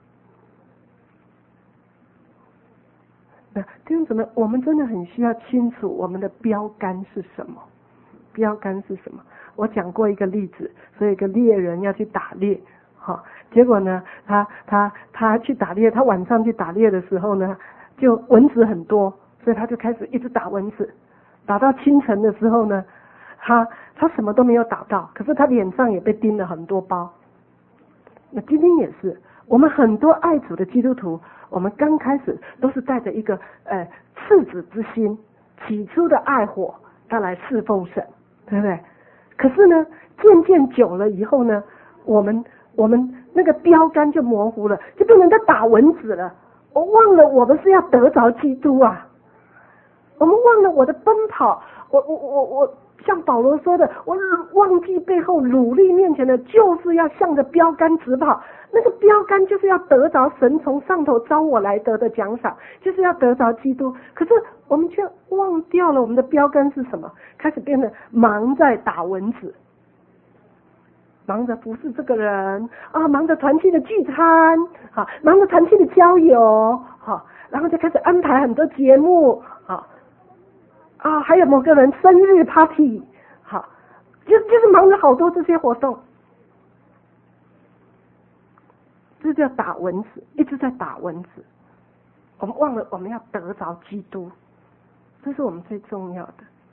那弟兄姊妹，我们真的很需要清楚我们的标杆是什么。标杆是什么？我讲过一个例子，所以一个猎人要去打猎，好，结果呢，他去打猎，他晚上去打猎的时候呢，就蚊子很多，所以他就开始一直打蚊子，打到清晨的时候呢，他什么都没有打到，可是他脸上也被叮了很多包。那今天也是，我们很多爱主的基督徒，我们刚开始都是带着一个赤子之心，起初的爱火，要来侍奉神，对不对？可是呢，渐渐久了以后呢，我们那个标杆就模糊了，就变成在打蚊子了。我忘了我们是要得着基督啊，我们忘了我的奔跑，我像保罗说的，我忘记背后努力面前的，就是要向着标杆直跑。那个标杆就是要得着神从上头招我来得的奖赏，就是要得着基督。可是我们却忘掉了我们的标杆是什么，开始变得忙在打蚊子，忙着服侍这个人啊，忙着团契的聚餐啊，忙着团契的交友啊，然后就开始安排很多节目啊，还有某个人生日 party 好，就是忙着好多这些活动。这叫打蚊子，一直在打蚊子。我们忘了我们要得着基督，这是我们最重要的。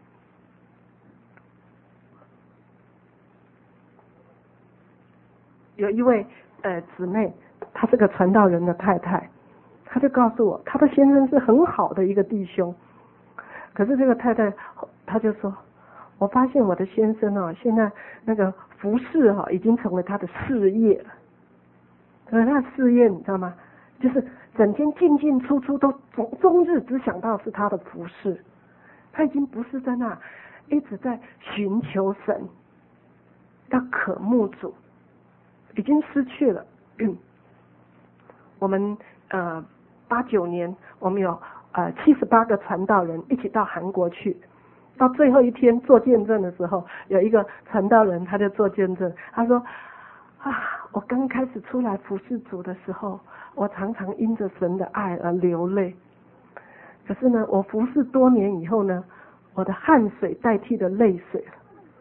有一位姊妹，她是个传道人的太太，她就告诉我，她的先生是很好的一个弟兄，可是这个太太她就说，我发现我的先生现在那个服侍已经成为他的事业了。可是他的事业你知道吗？就是整天进进出出都终日只想到是他的服侍，他已经不是在那一直在寻求神，要渴慕主，已经失去了。我们89年我们有78个传道人一起到韩国去，到最后一天做见证的时候，有一个传道人他就做见证，他说我刚开始出来服侍主的时候，我常常因着神的爱而流泪。可是呢，我服侍多年以后呢，我的汗水代替了泪水了。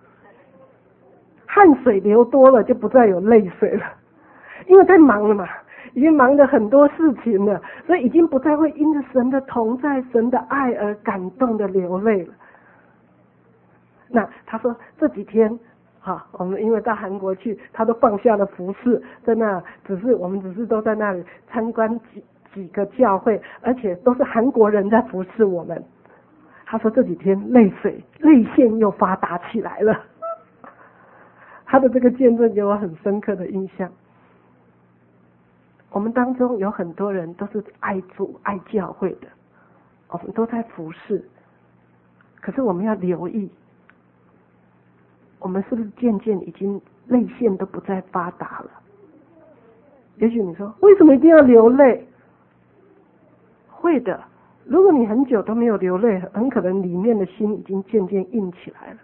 汗水流多了，就不再有泪水了，因为太忙了嘛，已经忙着很多事情了，所以已经不再会因着神的同在、神的爱而感动的流泪了。那他说这几天我们因为到韩国去，他都放下了服侍，在那我们只是都在那里参观几个教会，而且都是韩国人在服侍我们。他说这几天泪腺又发达起来了。他的这个见证给我很深刻的印象。我们当中有很多人都是爱主爱教会的，我们都在服侍，可是我们要留意，我们是不是渐渐已经泪腺都不再发达了？也许你说为什么一定要流泪？会的，如果你很久都没有流泪，很可能里面的心已经渐渐硬起来了。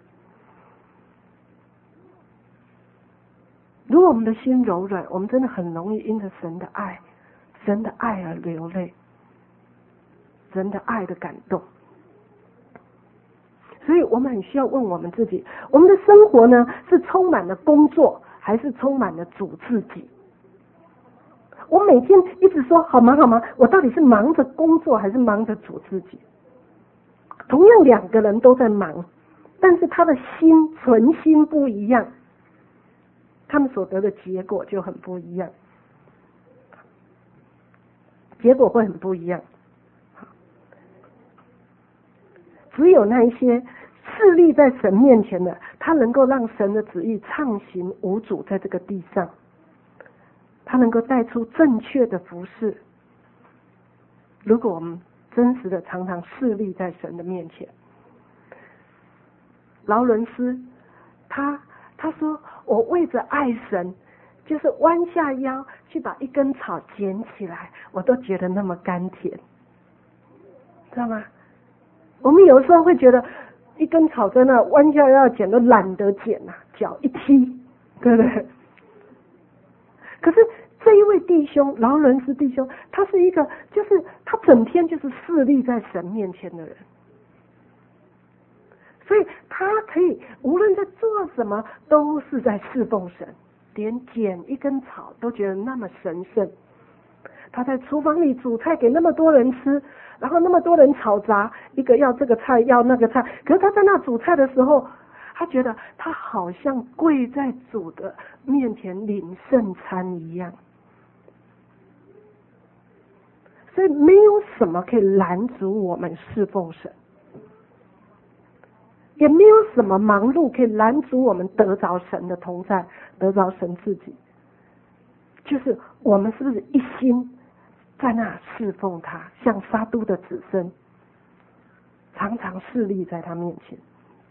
如果我们的心柔软，我们真的很容易因着神的爱而流泪，神的爱的感动。所以我们很需要问我们自己，我们的生活呢，是充满了工作，还是充满了主自己？我每天一直说好忙好忙，我到底是忙着工作还是忙着主自己？同样两个人都在忙，但是他的心存心不一样。 他们所得的结果就很不一样，结果会很不一样。只有那一些侍立在神面前的，他能够让神的旨意畅行无阻在这个地上，他能够带出正确的服事。如果我们真实的常常侍立在神的面前，劳伦斯他说，我为着爱神，就是弯下腰去把一根草捡起来，我都觉得那么甘甜，知道吗？我们有时候会觉得一根草在那弯下腰捡都懒得捡啊，脚一踢，对不对？可是这一位弟兄劳伦斯弟兄，他是一个就是他整天就是侍立在神面前的人，所以他可以无论在做什么都是在侍奉神，连捡一根草都觉得那么神圣。他在厨房里煮菜给那么多人吃，然后那么多人吵杂，一个要这个菜要那个菜，可是他在那煮菜的时候，他觉得他好像跪在主的面前领圣餐一样。所以没有什么可以拦阻我们侍奉神，也没有什么忙碌可以拦阻我们得着神的同在，得着神自己。就是我们是不是一心在那侍奉他，像撒督的子孙，常常侍立在他面前。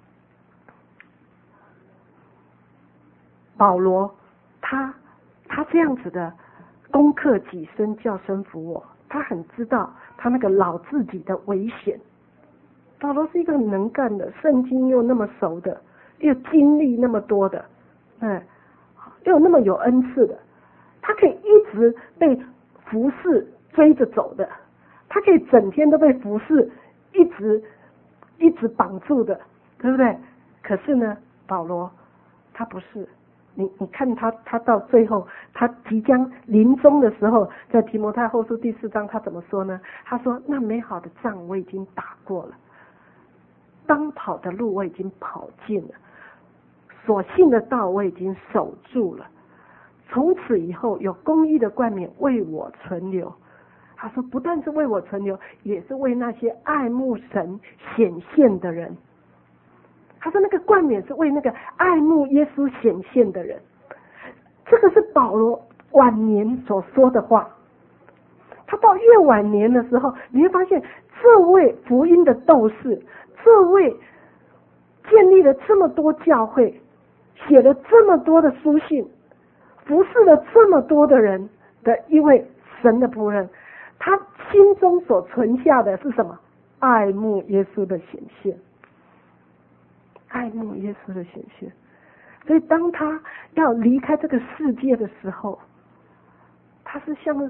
保罗他这样子的攻克己身，叫身服我，他很知道他那个老自己的危险。保罗是一个很能干的，圣经又那么熟的，又经历那么多的，又那么有恩赐的，他可以一直被服侍追着走的，他可以整天都被服侍一直绑住的，对不对？可是呢，保罗他不是，你看他到最后，他即将临终的时候，在提摩太后书第4章他怎么说呢？他说，那美好的仗我已经打过了，当跑的路我已经跑尽了，所信的道我已经守住了，从此以后有公义的冠冕为我存留。他说不但是为我存留，也是为那些爱慕神显现的人。他说那个冠冕是为那个爱慕耶稣显现的人。这个是保罗晚年所说的话。他到越晚年的时候，你会发现这位福音的斗士，这位建立了这么多教会，写了这么多的书信，服侍了这么多的人的一位神的仆人，他心中所存下的是什么？爱慕耶稣的显现，爱慕耶稣的显现。所以当他要离开这个世界的时候，他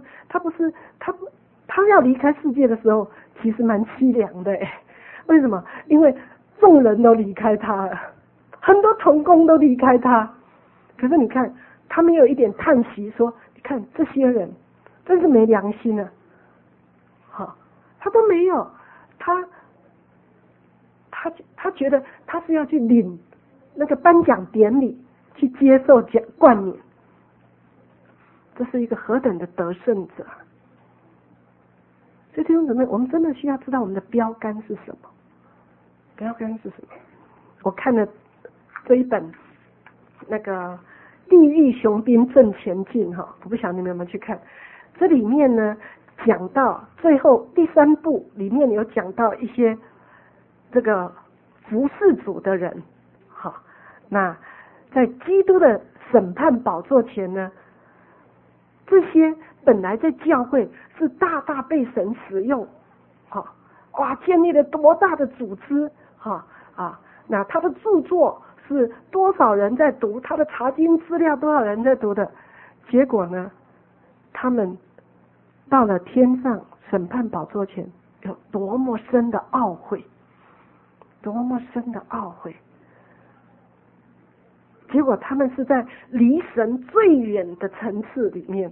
要离开世界的时候，其实蛮凄凉的。为什么？因为众人都离开他了，很多同工都离开他。可是你看，他没有一点叹息说，你看这些人真是没良心啊。好，他都没有，他觉得他是要去领那个颁奖典礼，去接受冠冕。这是一个何等的得胜者！所以弟兄姊妹，我们真的需要知道我们的标杆是什么？标杆是什么？我看了这一本那个《地狱雄兵正前进》我不晓得你们有没有去看。这里面呢，讲到最后第3部里面有讲到一些这个服侍主的人，那在基督的审判宝座前呢，这些本来在教会是大大被神使用，建立了多大的组织，那他的著作是多少人在读，他的查经资料多少人在读的，结果呢，他们到了天上审判宝座前，有多么深的懊悔，多么深的懊悔。结果他们是在离神最远的层次里面。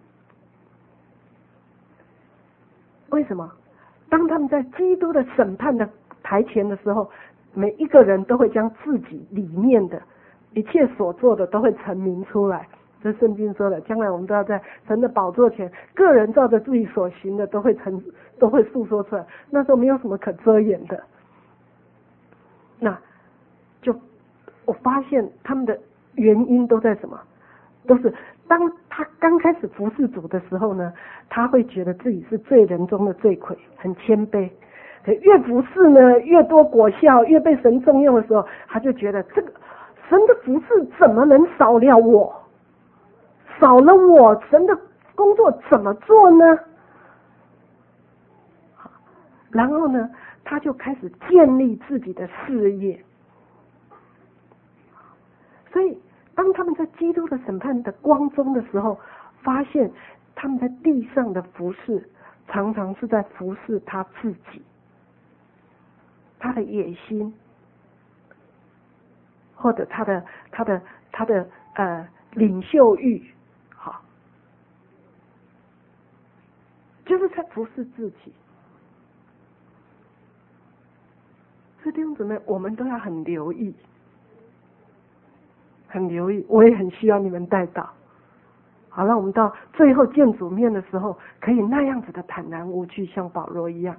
为什么？当他们在基督的审判的台前的时候，每一个人都会将自己里面的一切所做的都会陈明出来。这圣经说的，将来我们都要在神的宝座前，个人照着自己所行的都会诉说出来。那时候没有什么可遮掩的。那就我发现他们的原因都在什么？都是当他刚开始服侍主的时候呢，他会觉得自己是罪人中的罪魁，很谦卑。可越服侍呢，越多果效，越被神重用的时候，他就觉得这个神的服侍怎么能少了我？少了我，神的工作怎么做呢？然后呢，他就开始建立自己的事业。所以当他们在基督的审判的光中的时候，发现他们在地上的服事常常是在服侍他自己，他的野心，或者他的领袖欲，好，就是在服侍自己。所以弟兄姊妹，我们都要很留意，很留意。我也很需要你们带到，好，让我们到最后见主面的时候，可以那样子的坦然无惧，像保罗一样。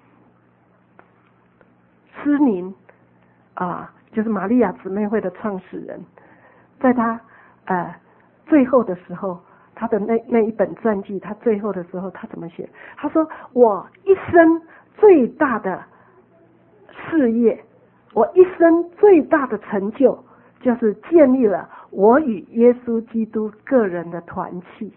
施宁就是玛利亚姊妹会的创始人，在他最后的时候，他的那一本传记，他最后的时候他怎么写？他说：我一生最大的事业，我一生最大的成就，就是建立了我与耶稣基督个人的团契。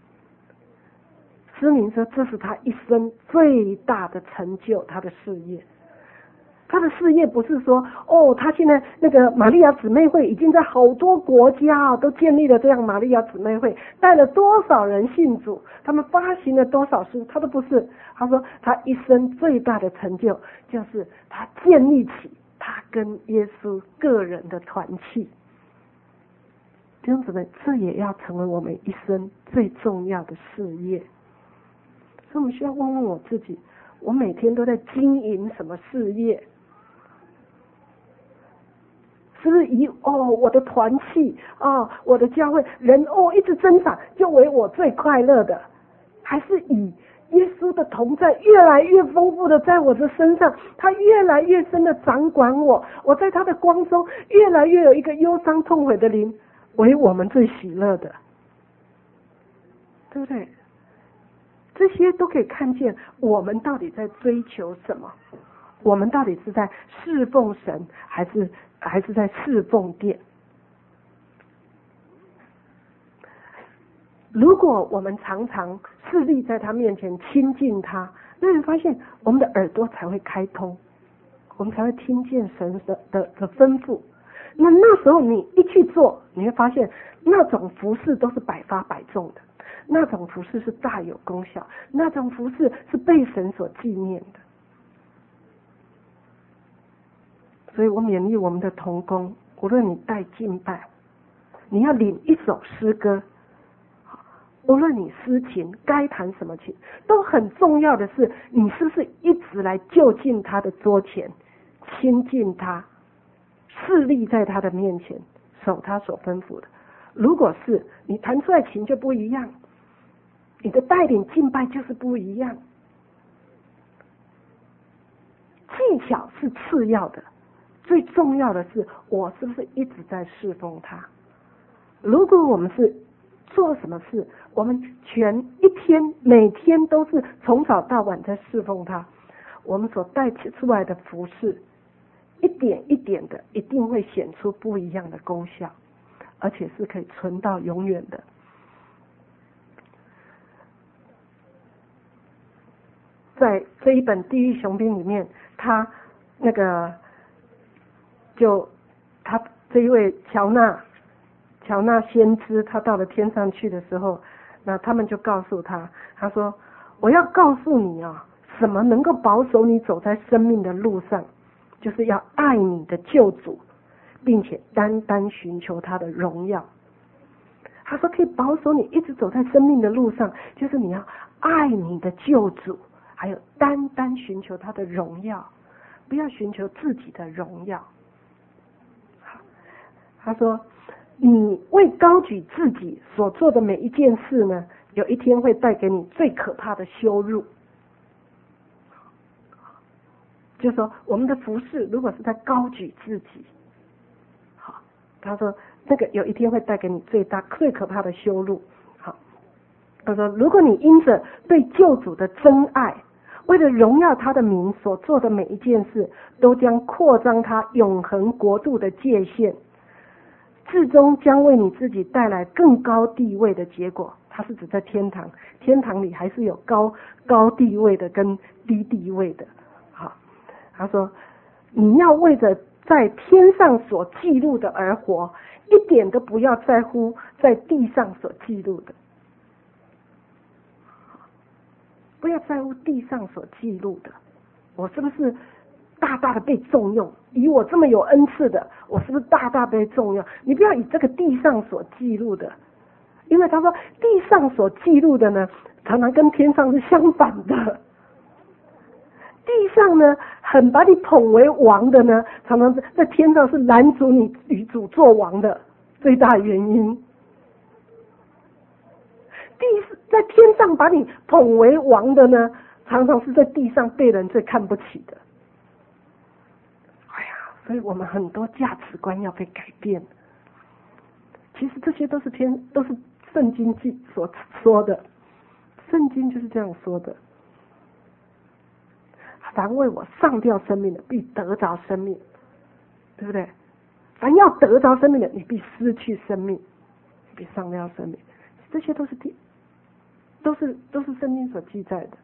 施宁说这是他一生最大的成就，他的事业。他的事业不是说他现在那个玛利亚姊妹会已经在好多国家都建立了这样玛利亚姊妹会，带了多少人信主，他们发行了多少书，他都不是。他说他一生最大的成就就是他建立起他跟耶稣个人的团契。弟兄姊妹，这也要成为我们一生最重要的事业。所以我们需要问问我自己，我每天都在经营什么事业？是不是以我的团契我的教会人一直增长，就为我最快乐的？还是以耶稣的同在越来越丰富的在我的身上，他越来越深的掌管我，我在他的光中越来越有一个忧伤痛悔的灵，为我们最喜乐的，对不对？这些都可以看见我们到底在追求什么，我们到底是在侍奉神，还是在侍奉殿。如果我们常常侍立在他面前亲近他，那你发现我们的耳朵才会开通，我们才会听见神的吩咐。那时候你一去做，你会发现那种服事都是百发百中的，那种服事是大有功效，那种服事是被神所纪念的。所以我勉励我们的同工，无论你带敬拜，你要领一首诗歌，无论你司琴该弹什么琴，都很重要的是你是不是一直来就近他的桌前，亲近他，侍立在他的面前，守他所吩咐的。如果是你弹出来琴就不一样，你的带领敬拜就是不一样。技巧是次要的，最重要的是我是不是一直在侍奉他。如果我们是做什么事，我们一天每天都是从早到晚在侍奉他，我们所带出来的服事一点一点的一定会显出不一样的功效，而且是可以存到永远的。在这一本《地狱雄兵》里面，他这一位乔纳先知，他到了天上去的时候，那他们就告诉他说：我要告诉你什么能够保守你走在生命的路上，就是要爱你的救主，并且单单寻求他的荣耀。他说可以保守你一直走在生命的路上，就是你要爱你的救主，还有单单寻求他的荣耀，不要寻求自己的荣耀。他说你为高举自己所做的每一件事呢，有一天会带给你最可怕的羞辱。就是说，我们的服事如果是在高举自己，好，他说那个有一天会带给你最可怕的羞辱。好，他说如果你因着对救主的真爱，为了荣耀他的名所做的每一件事，都将扩张他永恒国度的界限，至终将为你自己带来更高地位的结果。它是指在天堂，天堂里还是有高地位的跟低地位的。好，他说你要为着在天上所记录的而活，一点都不要在乎在地上所记录的。不要在乎地上所记录的，我是不是大大的被重用？以我这么有恩赐的，我是不是大大被重用？你不要以这个地上所记录的，因为他说地上所记录的呢，常常跟天上是相反的。地上呢，很把你捧为王的呢，常常在天上是拦阻你与主做王的最大原因。在天上把你捧为王的呢，常常是在地上被人最看不起的。哎呀，所以我们很多价值观要被改变。其实这些都是圣经所说的，圣经就是这样说的。凡为我上吊生命的，必得着生命，对不对？凡要得着生命的，你必失去生命，你必上吊生命。这些都是圣经所记载的。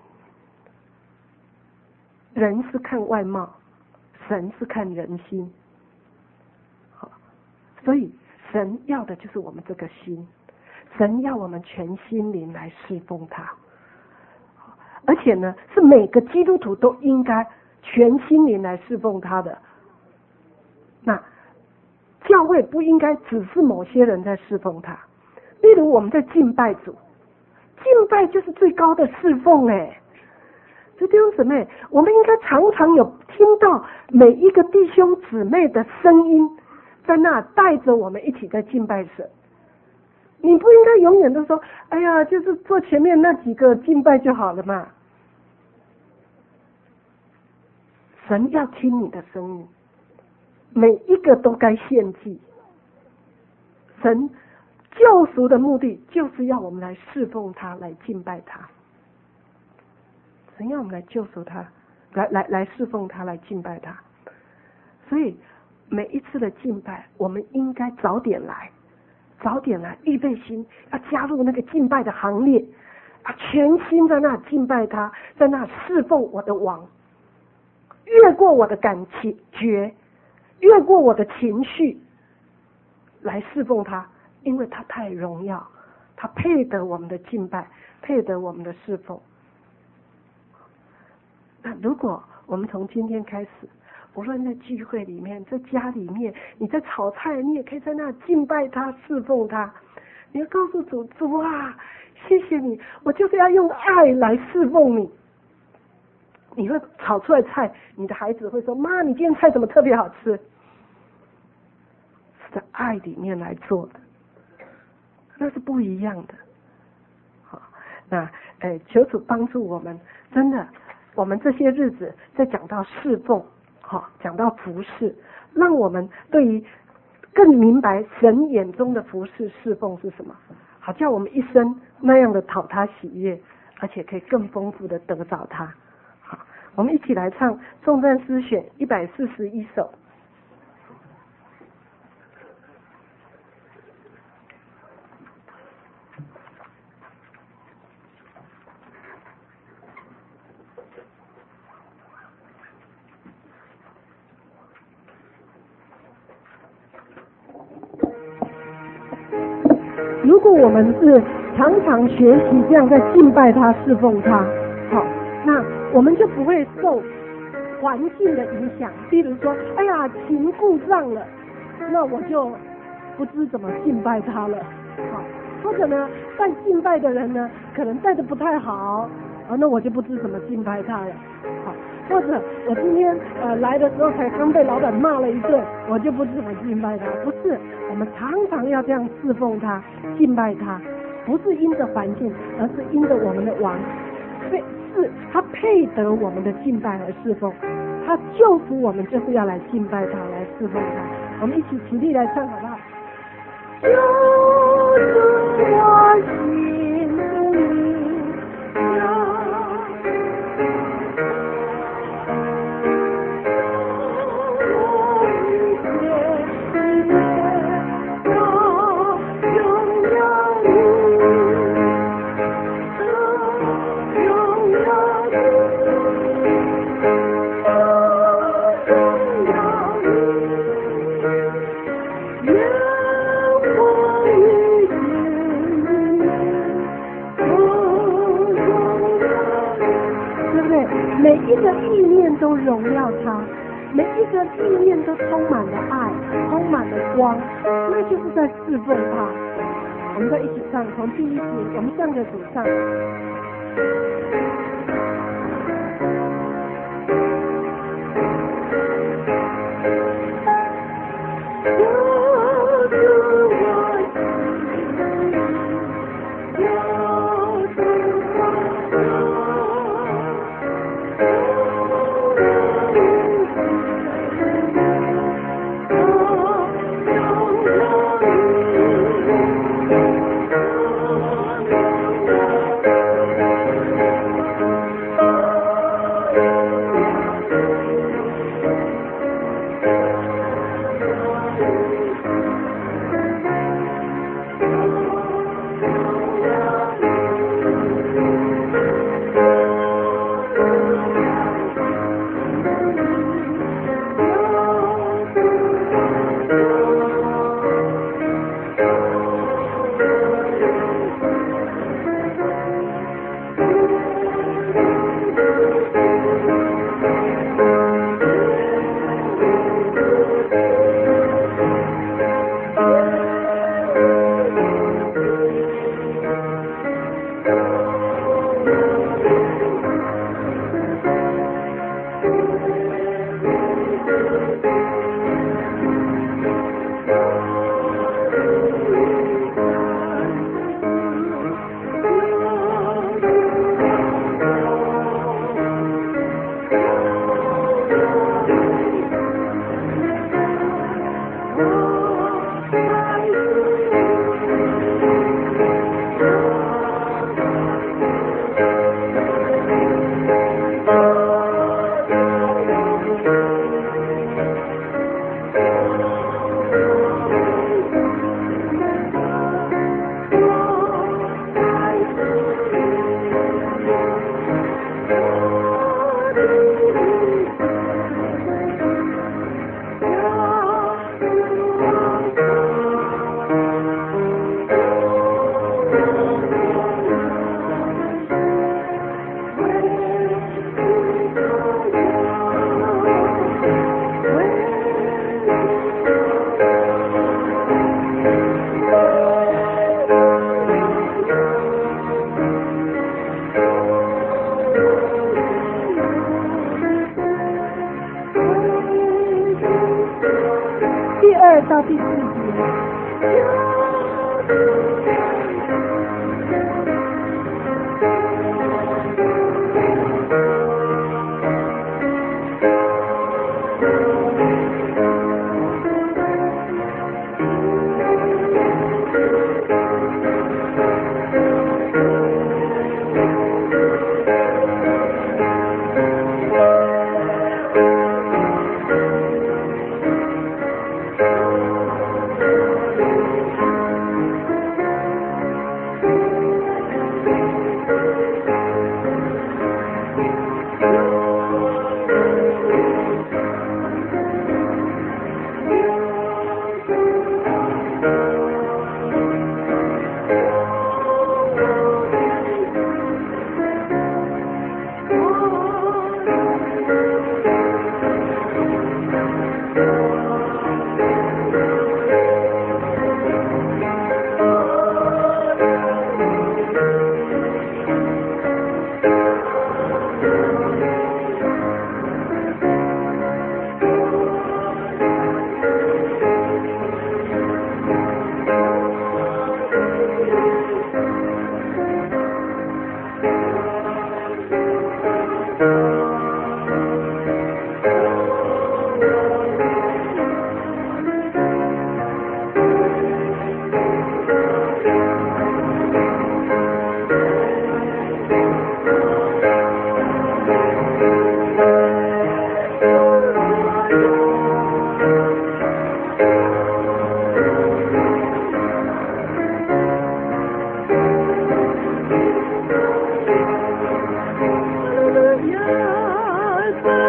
人是看外貌，神是看人心。好，所以神要的就是我们这个心，神要我们全心灵来侍奉他。而且呢，是每个基督徒都应该全心灵来侍奉他的。那教会不应该只是某些人在侍奉他。例如我们在敬拜主，敬拜就是最高的侍奉所以弟兄姊妹，我们应该常常有听到每一个弟兄姊妹的声音，在那带着我们一起在敬拜神。你不应该永远都说，哎呀，就是做前面那几个敬拜就好了嘛。神要听你的声音，每一个都该献祭。神救赎的目的就是要我们来侍奉他，来敬拜他。神要我们来救赎他，来侍奉他，来敬拜他。所以每一次的敬拜，我们应该早点来，预备心，要加入那个敬拜的行列，全心在那敬拜他，在那侍奉我的王，越过我的感觉，越过我的情绪，来侍奉他，因为他太荣耀，他配得我们的敬拜，配得我们的侍奉。那如果我们从今天开始，无论在聚会里面，在家里面，你在炒菜，你也可以在那敬拜他，侍奉他。你要告诉主啊，谢谢你，我就是要用爱来侍奉你。你会炒出来菜，你的孩子会说，妈，你今天菜怎么特别好吃？是在爱里面来做的，那是不一样的。好，那求主帮助我们，真的，我们这些日子在讲到侍奉，讲到服事，让我们对于更明白神眼中的服事侍奉是什么，好叫我们一生那样的讨他喜悦，而且可以更丰富的得着他。好，我们一起来唱颂赞诗选141首。如果我们是常常学习这样在敬拜他、侍奉他，好，那我们就不会受环境的影响。比如说，哎呀，琴故障了，那我就不知怎么敬拜他了，好，或者呢，带敬拜的人呢，可能带的不太好，那我就不知怎么敬拜他了，好。 或者我今天来的时候才刚被老板骂了一顿，我就不怎么敬拜他。不是，我们常常要这样侍奉他、敬拜他，不是因着环境，而是因着我们的王，是他配得我们的敬拜和侍奉。他救赎我们，就是要来敬拜他，来侍奉他。我们一起起立来唱好不好？救赎我心灵。每一个意念都荣耀他，每一个意念都充满了爱，充满了光，那就是在侍奉他。我们再一起唱，从第一节，我们向着主唱。到第4节。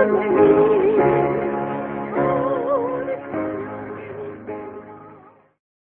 你。